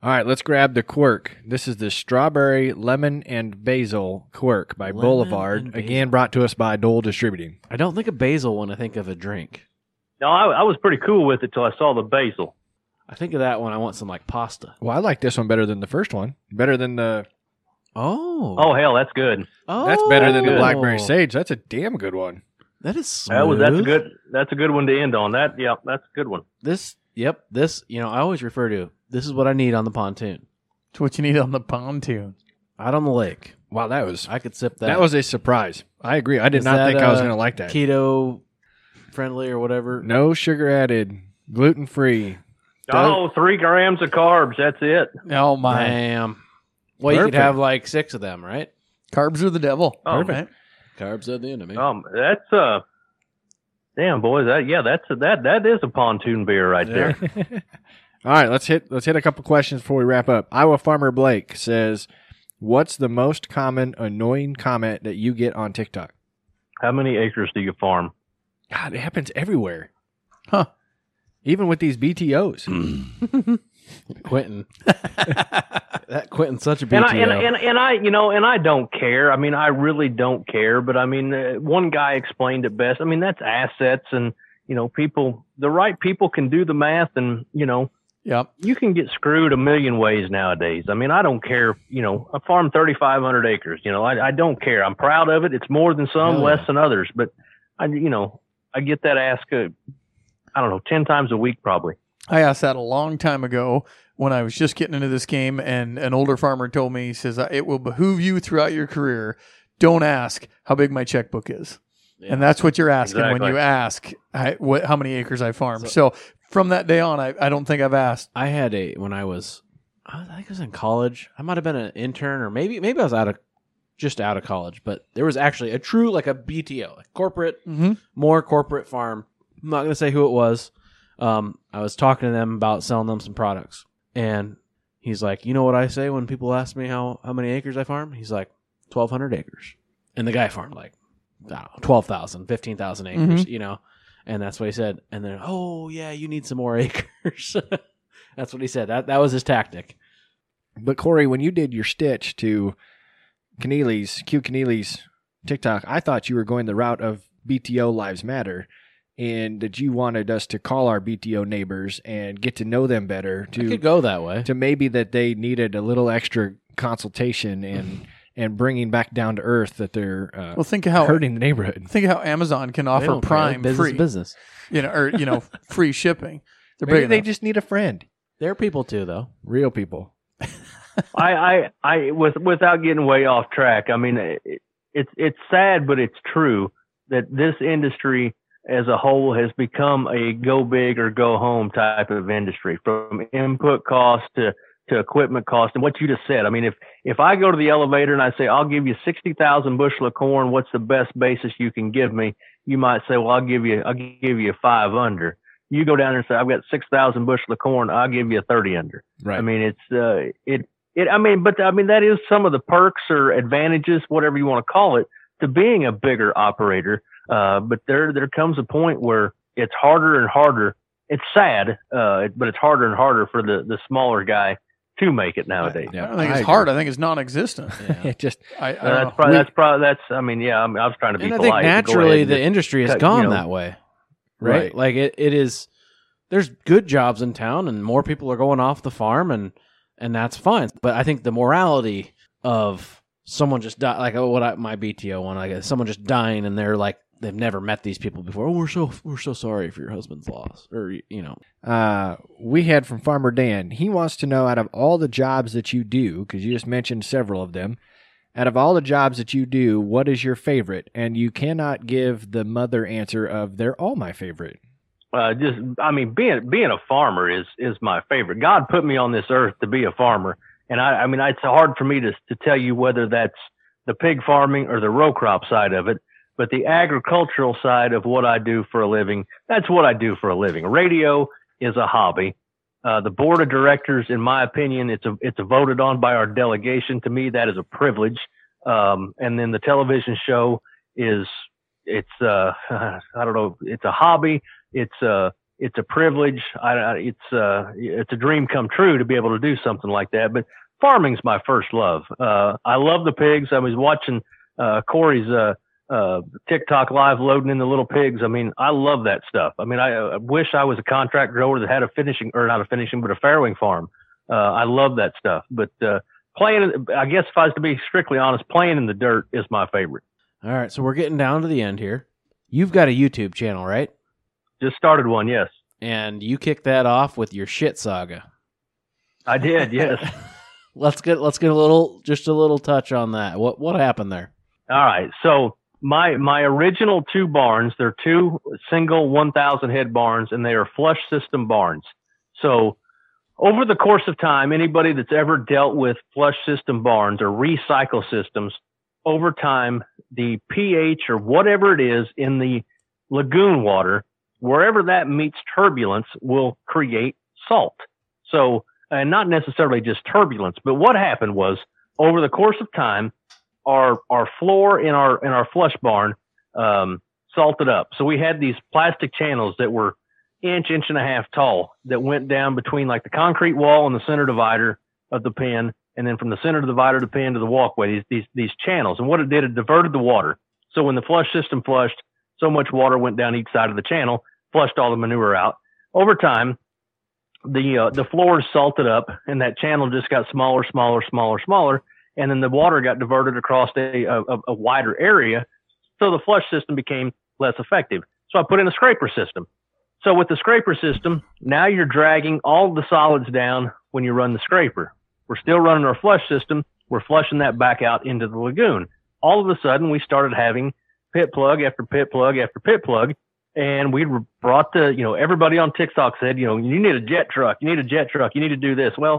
All right, let's grab the quirk. This is the strawberry, lemon, and basil quirk by Lemon Boulevard. and basil. Again, brought to us by Dole Distributing. I don't think of basil when I think of a drink. No, I, I was pretty cool with it till I saw the basil. I think of that when I want some like pasta. Well, I like this one better than the first one. Better than the. Oh. Oh hell, that's good. Oh. That's better than the good. blackberry sage. That's a damn good one. That is smooth. That was that's a good that's a good one to end on. That yeah, that's a good one. This, yep, this, you know, I always refer to, this is what I need on the pontoon. It's what you need on the pontoon. Out on the lake. Wow, that was I could sip that. that was a surprise. I agree. I did Is not that, think I was uh, going to like that. keto friendly or whatever. No sugar added, gluten free. Oh, three grams of carbs. That's it. Oh, my. Damn. Well, you could Perfect. have like six of them, right? Carbs are the devil. Oh, Perfect. Carbs are the enemy. Um, that's uh, damn boys. That yeah, that's a, that that is a pontoon beer right there. All right, let's hit let's hit a couple questions before we wrap up. Iowa Farmer Blake says, "What's the most common annoying comment that you get on TikTok?" How many acres do you farm? God, it happens everywhere. Huh. Even with these B T Os. Quentin. That Quentin's such a B T O. And I, and, and, and I, you know, and I don't care. I mean, I really don't care. But I mean, uh, one guy explained it best. I mean, that's assets, and you know, people, the right people can do the math, and you know, Yep. you can get screwed a million ways nowadays. I mean, I don't care. You know, I farm thirty-five hundred acres. You know, I, I don't care. I'm proud of it. It's more than some, Hell less yeah. than others. But I, you know, I get that ask. Uh, I don't know, ten times a week probably. I asked that a long time ago when I was just getting into this game, and an older farmer told me, he says, it will behoove you throughout your career. Don't ask how big my checkbook is. Yeah. And that's what you're asking when Exactly. you ask I, what, how many acres I farm. So, from that day on, I, I don't think I've asked. I had a when I was, I think I was in college. I might have been an intern, or maybe maybe I was out of just out of college. But there was actually a true like a B T O, like corporate, Mm-hmm. more corporate farm. I'm not gonna say who it was. Um, I was talking to them about selling them some products, and he's like, "You know what I say when people ask me how how many acres I farm?" He's like, twelve hundred acres, and the guy farmed like I don't know, twelve thousand, fifteen thousand acres, you know. And that's what he said. And then, oh, yeah, you need some more acres. That's what he said. That that was his tactic. But Corey, when you did your stitch to Keneally's, Q Keneally's TikTok, I thought you were going the route of B T O Lives Matter, and that you wanted us to call our B T O neighbors and get to know them better, I to could go that way. to maybe that they needed a little extra consultation and and bringing back down to earth that they're uh, Well, think of how hurting the neighborhood. think of how Amazon can They offer don't care. Prime business free, is business. you know, or you know, free shipping. They're Maybe big they enough. just need a friend. They're people too, though. Real people. I, I, I, with, without getting way off track, I mean, it, it's, it's sad, but it's true that this industry as a whole has become a go big or go home type of industry, from input cost to, to equipment cost. And what you just said, I mean, if, if I go to the elevator and I say, I'll give you sixty thousand bushel of corn, what's the best basis you can give me? You might say, well, I'll give you, I'll give you a five under. You go down there and say, I've got six thousand bushel of corn, I'll give you a thirty under. Right. I mean, it's, uh, it, it, I mean, but I mean, that is some of the perks or advantages, whatever you want to call it, to being a bigger operator. Uh, but there, there comes a point where it's harder and harder. It's sad, uh, but it's harder and harder for the, the smaller guy to make it nowadays. I don't think it's hard. I think it's non-existent. It just I, I Uh, don't that's know. probably, that's probably, that's, I mean, yeah, I, mean, I was trying to be And I polite. think Go ahead naturally and the just industry has cut, gone you know. that way. Right? Right. Like it, it is, there's good jobs in town and more people are going off the farm and, and that's fine. But I think the morality of someone just die, like oh, what I, my B T O one, like someone just dying and they're like, they've never met these people before. Oh, we're so, we're so sorry for your husband's loss. Or, you know, uh, we had from Farmer Dan. He wants to know, out of all the jobs that you do, because you just mentioned several of them, out of all the jobs that you do, what is your favorite? And you cannot give the mother answer of they're all my favorite. Uh, just, I mean, being being a farmer is is my favorite. God put me on this earth to be a farmer, and I, I mean, it's hard for me to to tell you whether that's the pig farming or the row crop side of it. But the agricultural side of what I do for a living, that's what I do for a living. Radio is a hobby. Uh, the board of directors, in my opinion, it's a it's a voted on by our delegation. To me, that is a privilege. Um, and then the television show is it's uh, I don't know, it's a hobby. It's uh, it's a privilege. I, I, it's uh, it's a dream come true to be able to do something like that. But farming's my first love. Uh, I love the pigs. I was watching uh, Corey's uh, uh, TikTok live loading in the little pigs. I mean, I love that stuff. I mean, I, I wish I was a contract grower that had a finishing, or not a finishing, but a farrowing farm. Uh, I love that stuff. But uh, playing, I guess if I was to be strictly honest, playing in the dirt is my favorite. All right, so we're getting down to the end here. You've got a YouTube channel, right? Just started one, yes. And you kicked that off with your shit saga. I did, yes. let's get let's get a little just a little touch on that. What what happened there? All right. So my my original two barns, they're two single one thousand head barns, and they are flush system barns. So over the course of time, anybody that's ever dealt with flush system barns or recycle systems, over time, the pH or whatever it is in the lagoon water, wherever that meets turbulence, will create salt. So, and not necessarily just turbulence, but what happened was over the course of time, our, our floor in our, in our flush barn, um, salted up. So we had these plastic channels that were inch, inch and a half tall that went down between like the concrete wall and the center divider of the pen. And then from the center of the divider of the pen to the walkway, these, these, these channels. And what it did, it diverted the water. So when the flush system flushed, so much water went down each side of the channel, flushed all the manure out. Over time, the uh, the floors salted up, and that channel just got smaller, smaller, smaller, smaller, and then the water got diverted across a, a, a wider area, so the flush system became less effective. So I put in a scraper system. So with the scraper system, now you're dragging all the solids down when you run the scraper. We're still running our flush system. We're flushing that back out into the lagoon. All of a sudden, we started having pit plug after pit plug after pit plug. And we brought the, you know, everybody on TikTok said, you know, you need a jet truck. You need a jet truck. You need to do this. Well,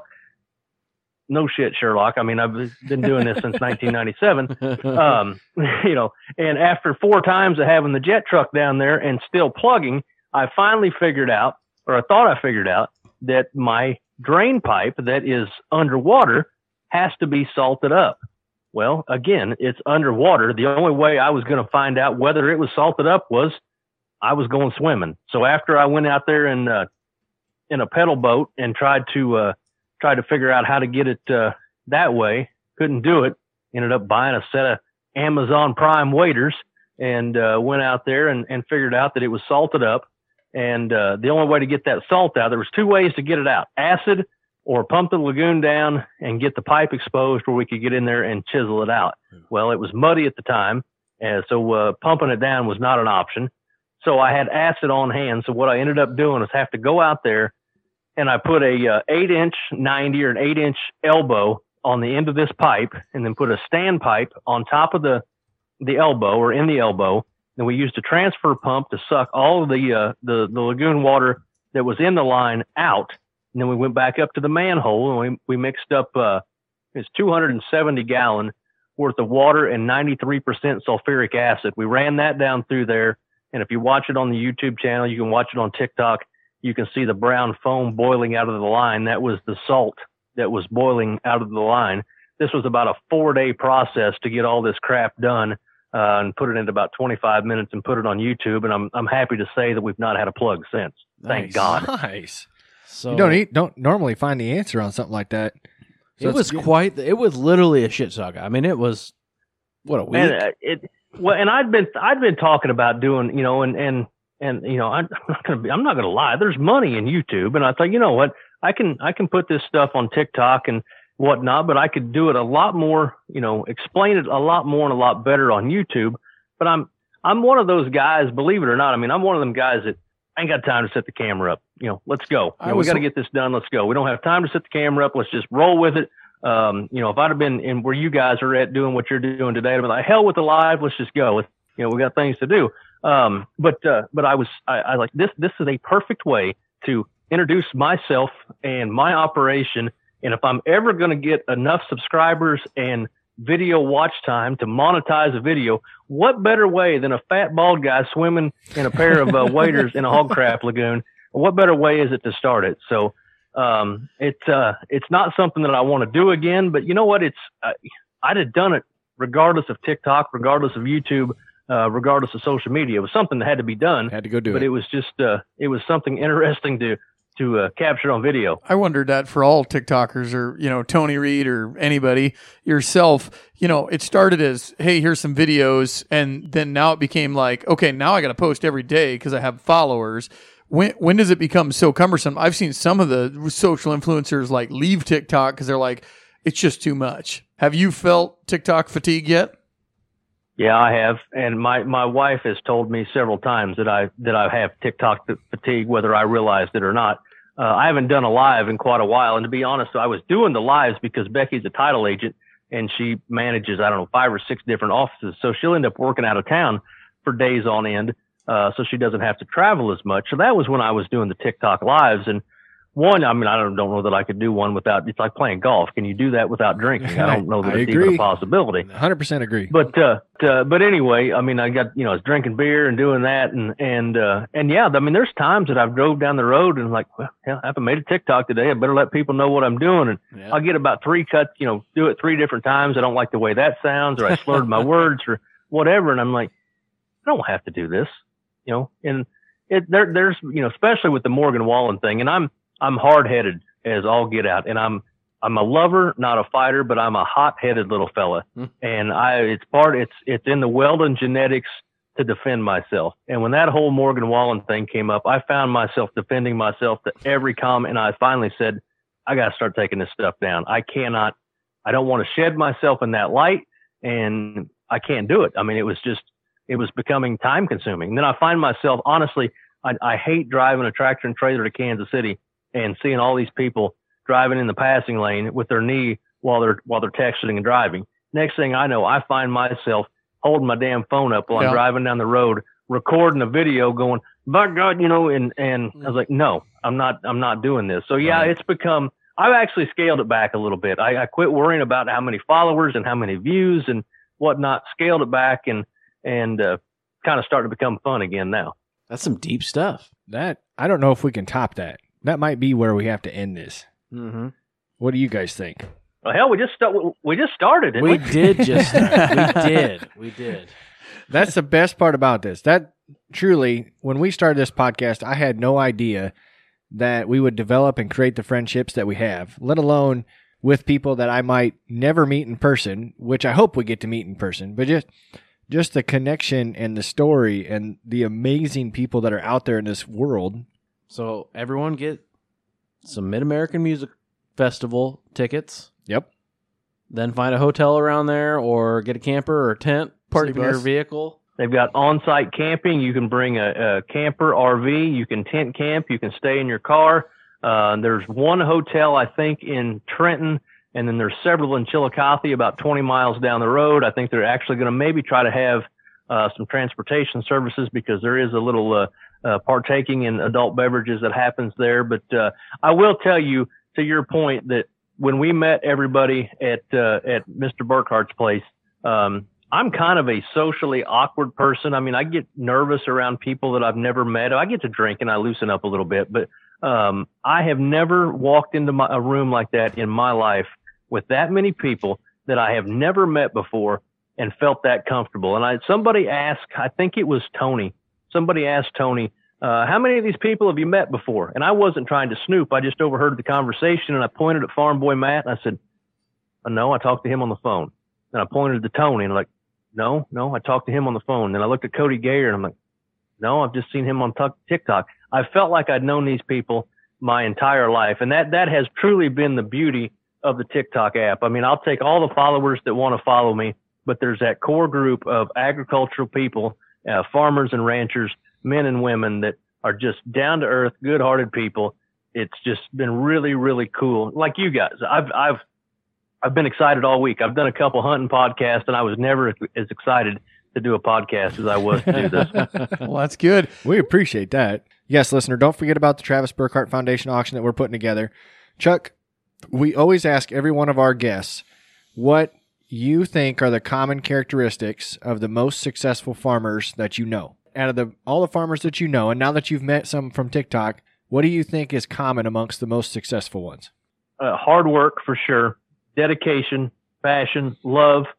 no shit, Sherlock. I mean, I've been doing this since nineteen ninety-seven. Um, you know, and after four times of having the jet truck down there and still plugging, I finally figured out, or I thought I figured out, that my drain pipe that is underwater has to be salted up. Well, again, it's underwater. The only way I was going to find out whether it was salted up was I was going swimming. So after I went out there in uh, in a pedal boat and tried to uh, try to figure out how to get it uh, that way, couldn't do it. Ended up buying a set of Amazon Prime waders and uh, went out there and, and figured out that it was salted up. And uh, the only way to get that salt out, there was two ways to get it out: acid, or pump the lagoon down and get the pipe exposed where we could get in there and chisel it out. Well, it was muddy at the time, and so uh, pumping it down was not an option. So I had acid on hand. So what I ended up doing is have to go out there, and I put a uh, eight inch ninety or an eight inch elbow on the end of this pipe, and then put a stand pipe on top of the the elbow or in the elbow. And we used a transfer pump to suck all of the uh, the the lagoon water that was in the line out. And then we went back up to the manhole, and we we mixed up uh, it's two hundred seventy gallon worth of water and ninety-three percent sulfuric acid. We ran that down through there. And if you watch it on the YouTube channel, you can watch it on TikTok. You can see the brown foam boiling out of the line. That was the salt that was boiling out of the line. This was about a four day process to get all this crap done, uh, and put it into about twenty-five minutes and put it on YouTube. And I'm, I'm happy to say that we've not had a plug since. Thank Nice. God. Nice. So You don't eat, don't normally find the answer on something like that. So it was it's- quite. It was literally a shit saga. I mean, it was what a week. And uh, it, well, and I'd been, I'd been talking about doing, you know, and, and, and, you know, I'm not going to be, I'm not going to lie. There's money in YouTube. And I thought, you know what, I can, I can put this stuff on TikTok and whatnot, but I could do it a lot more, you know, explain it a lot more and a lot better on YouTube. But I'm, I'm one of those guys, believe it or not. I mean, I'm one of them guys that I ain't got time to set the camera up. You know, let's go. You know, we was- got to get this done. Let's go. We don't have time to set the camera up. Let's just roll with it. Um, you know, if I'd have been in where you guys are at doing what you're doing today, I'd be like, hell with the live. Let's just go. Let's, you know, we got things to do. Um, but, uh, but I was, I, I like this, this is a perfect way to introduce myself and my operation. And if I'm ever going to get enough subscribers and video watch time to monetize a video, what better way than a fat bald guy swimming in a pair of uh, waders in a hog crap lagoon? What better way is it to start it? So, um, it's, uh, it's not something that I want to do again, but you know what? It's, uh, I'd have done it regardless of TikTok, regardless of YouTube. uh, regardless of social media. It was something that had to be done. Had to go do but it. it was just uh, it was something interesting to to uh, capture on video. I wondered that for all TikTokers or, you know, Tony Reed or anybody, yourself, you know, it started as, hey, here's some videos. And then now it became like, okay, now I got to post every day because I have followers. When when does it become so cumbersome? I've seen some of the social influencers like leave TikTok because they're like, it's just too much. Have you felt TikTok fatigue yet? Yeah, I have, and my, my wife has told me several times that I that I have TikTok fatigue, whether I realized it or not. Uh, I haven't done a live in quite a while, and to be honest, I was doing the lives because Becky's a title agent, and she manages I don't know five or six different offices, so she'll end up working out of town for days on end, uh, so she doesn't have to travel as much. So that was when I was doing the TikTok lives, and one, I mean, I don't, don't know that I could do one without, it's like playing golf. Can you do that without drinking? I don't know that I it's agree. even a possibility. one hundred percent agree. But, uh, uh, but anyway, I mean, I got, you know, I was drinking beer and doing that. And, and, uh, and yeah, I mean, there's times that I've drove down the road and like, well, hell, I haven't made a TikTok today. I better let people know what I'm doing. And Yeah. I'll get about three cuts, you know, do it three different times. I don't like the way that sounds, or I slurred my words or whatever. And I'm like, I don't have to do this, you know, and it, there, there's, you know, especially with the Morgan Wallen thing, and I'm, I'm hard-headed as all get out, and I'm I'm a lover, not a fighter, but I'm a hot-headed little fella, Hmm. and I it's part it's it's in the Weldon genetics to defend myself. And when that whole Morgan Wallen thing came up, I found myself defending myself to every comment, and I finally said, I got to start taking this stuff down. I cannot, I don't want to shed myself in that light, and I can't do it. I mean, it was just it was becoming time-consuming. And then I find myself honestly, I, I hate driving a tractor and trailer to Kansas City and seeing all these people driving in the passing lane with their knee while they're while they're texting and driving. Next thing I know, I find myself holding my damn phone up while Yeah. I'm driving down the road, recording a video, going, "By God," you know. And and I was like, "No, I'm not. I'm not doing this." So yeah, Right. it's become. I've actually scaled it back a little bit. I, I quit worrying about how many followers and how many views and whatnot. Scaled it back and and uh, kind of started to become fun again now. That's some deep stuff. That I don't know if we can top that. That might be where we have to end this. Mm-hmm. What do you guys think? Well, hell, we just st- we just started. Didn't We we? did just start. We did. We did. That's the best part about this. That truly, when we started this podcast, I had no idea that we would develop and create the friendships that we have, let alone with people that I might never meet in person, which I hope we get to meet in person, but just just the connection and the story and the amazing people that are out there in this world. So everyone get some Mid-American Music Festival tickets. Yep. Then find a hotel around there or get a camper or a tent. Party sleep in your bus. vehicle. They've got on-site camping. You can bring a, a camper R V. You can tent camp. You can stay in your car. Uh, there's one hotel, I think, in Trenton, and then there's several in Chillicothe, about twenty miles down the road. I think they're actually going to maybe try to have uh, some transportation services because there is a little uh, uh, partaking in adult beverages that happens there. But uh, I will tell you, to your point, that when we met everybody at uh, at Mister Burkhart's place, um, I'm kind of a socially awkward person. I mean, I get nervous around people that I've never met. I get to drink and I loosen up a little bit, but um, I have never walked into my, a room like that in my life with that many people that I have never met before and felt that comfortable. And I, somebody asked, I think it was Tony, somebody asked Tony, uh, how many of these people have you met before? And I wasn't trying to snoop. I just overheard the conversation and I pointed at Farm Boy Matt and I said, oh, no, I talked to him on the phone. And I pointed to Tony and I'm like, no, no, I talked to him on the phone. And I looked at Cody Gayer and I'm like, no, I've just seen him on t- TikTok. I felt like I'd known these people my entire life. And that, that has truly been the beauty of the TikTok app. I mean, I'll take all the followers that want to follow me, but there's that core group of agricultural people, uh, farmers and ranchers, men and women that are just down to earth, good hearted people. It's just been really, really cool. Like you guys, I've, I've, I've been excited all week. I've done a couple hunting podcasts and I was never as excited to do a podcast as I was to do this. Well, that's good. We appreciate that. Yes, listener, don't forget about the Travis Burkhart Foundation auction that we're putting together. Chuck, we always ask every one of our guests what you think are the common characteristics of the most successful farmers that you know. Out of the all the farmers that you know, and now that you've met some from TikTok, what do you think is common amongst the most successful ones? Uh, hard work for sure. Dedication, passion, love,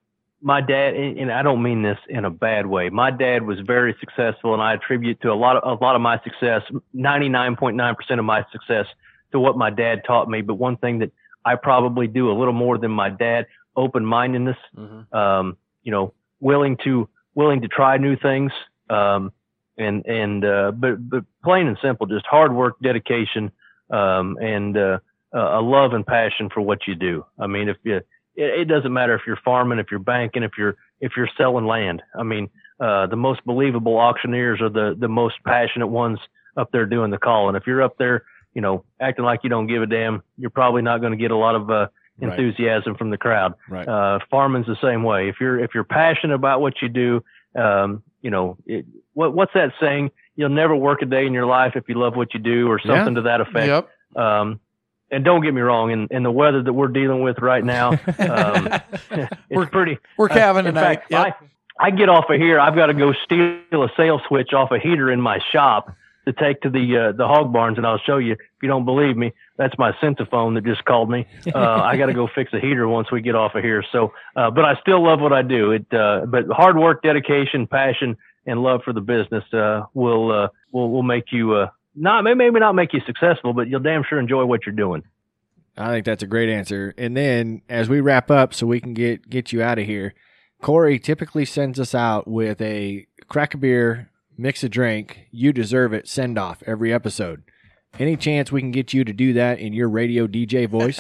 my dad, and I don't mean this in a bad way. My dad was very successful, and I attribute to a lot of a lot of my success, ninety-nine point nine percent of my success, to what my dad taught me. But one thing that I probably do a little more than my dad, open-mindedness, mm-hmm. um, you know, willing to willing to try new things, um, and and uh, but but plain and simple, just hard work, dedication, um, and uh, a love and passion for what you do. I mean, if you, it, it doesn't matter if you're farming, if you're banking, if you're if you're selling land. I mean, uh, the most believable auctioneers are the the most passionate ones up there doing the calling. If you're up there, you know, acting like you don't give a damn, you're probably not going to get a lot of uh, enthusiasm right. from the crowd. Right. Uh, farming's the same way. If you're if you're passionate about what you do, um, you know, it, what what's that saying? You'll never work a day in your life if you love what you do, or something yeah. to that effect. Yep. Um, and don't get me wrong, in, in the weather that we're dealing with right now, um, it's we're, pretty. We're calving uh, in tonight. fact, Yep. I, I get off of here. I've got to go steal a sail switch off a heater in my shop to take to the uh, the hog barns, and I'll show you. If you don't believe me, that's my Centophone that just called me. Uh, I got to go fix a heater once we get off of here. So, uh, but I still love what I do. It, uh, but hard work, dedication, passion, and love for the business uh, will uh, will will make you uh, not maybe not make you successful, but you'll damn sure enjoy what you're doing. I think that's a great answer. And then as we wrap up, so we can get get you out of here, Corey typically sends us out with a crack a beer, mix a drink, you deserve it, send off every episode. Any chance we can get you to do that in your radio D J voice?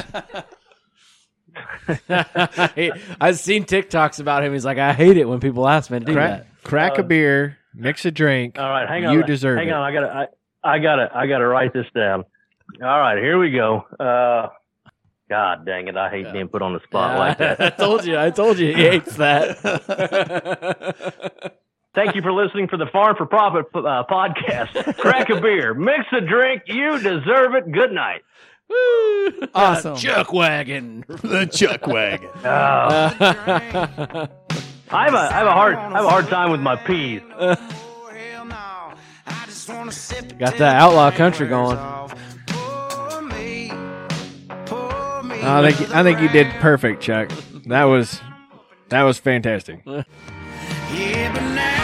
I've seen TikToks about him. He's like, I hate it when people ask me to do crack, that. Crack uh, a beer, mix a drink. All right, hang on. You deserve hang it. Hang on, I gotta, I, I gotta, I gotta write this down. All right, here we go. Uh, God dang it, I hate yeah. being put on the spot yeah, like that. I told you, I told you he hates that. Thank you for listening for the Farm for Profit uh, podcast. Crack a beer, mix a drink, you deserve it. Good night. Woo. Awesome. Chuck wagon. The Chuck wagon. Oh. I have a I have a hard I have a hard time with my peas. Got that outlaw country going. I think I think you did perfect, Chuck. That was that was fantastic. Yeah, but now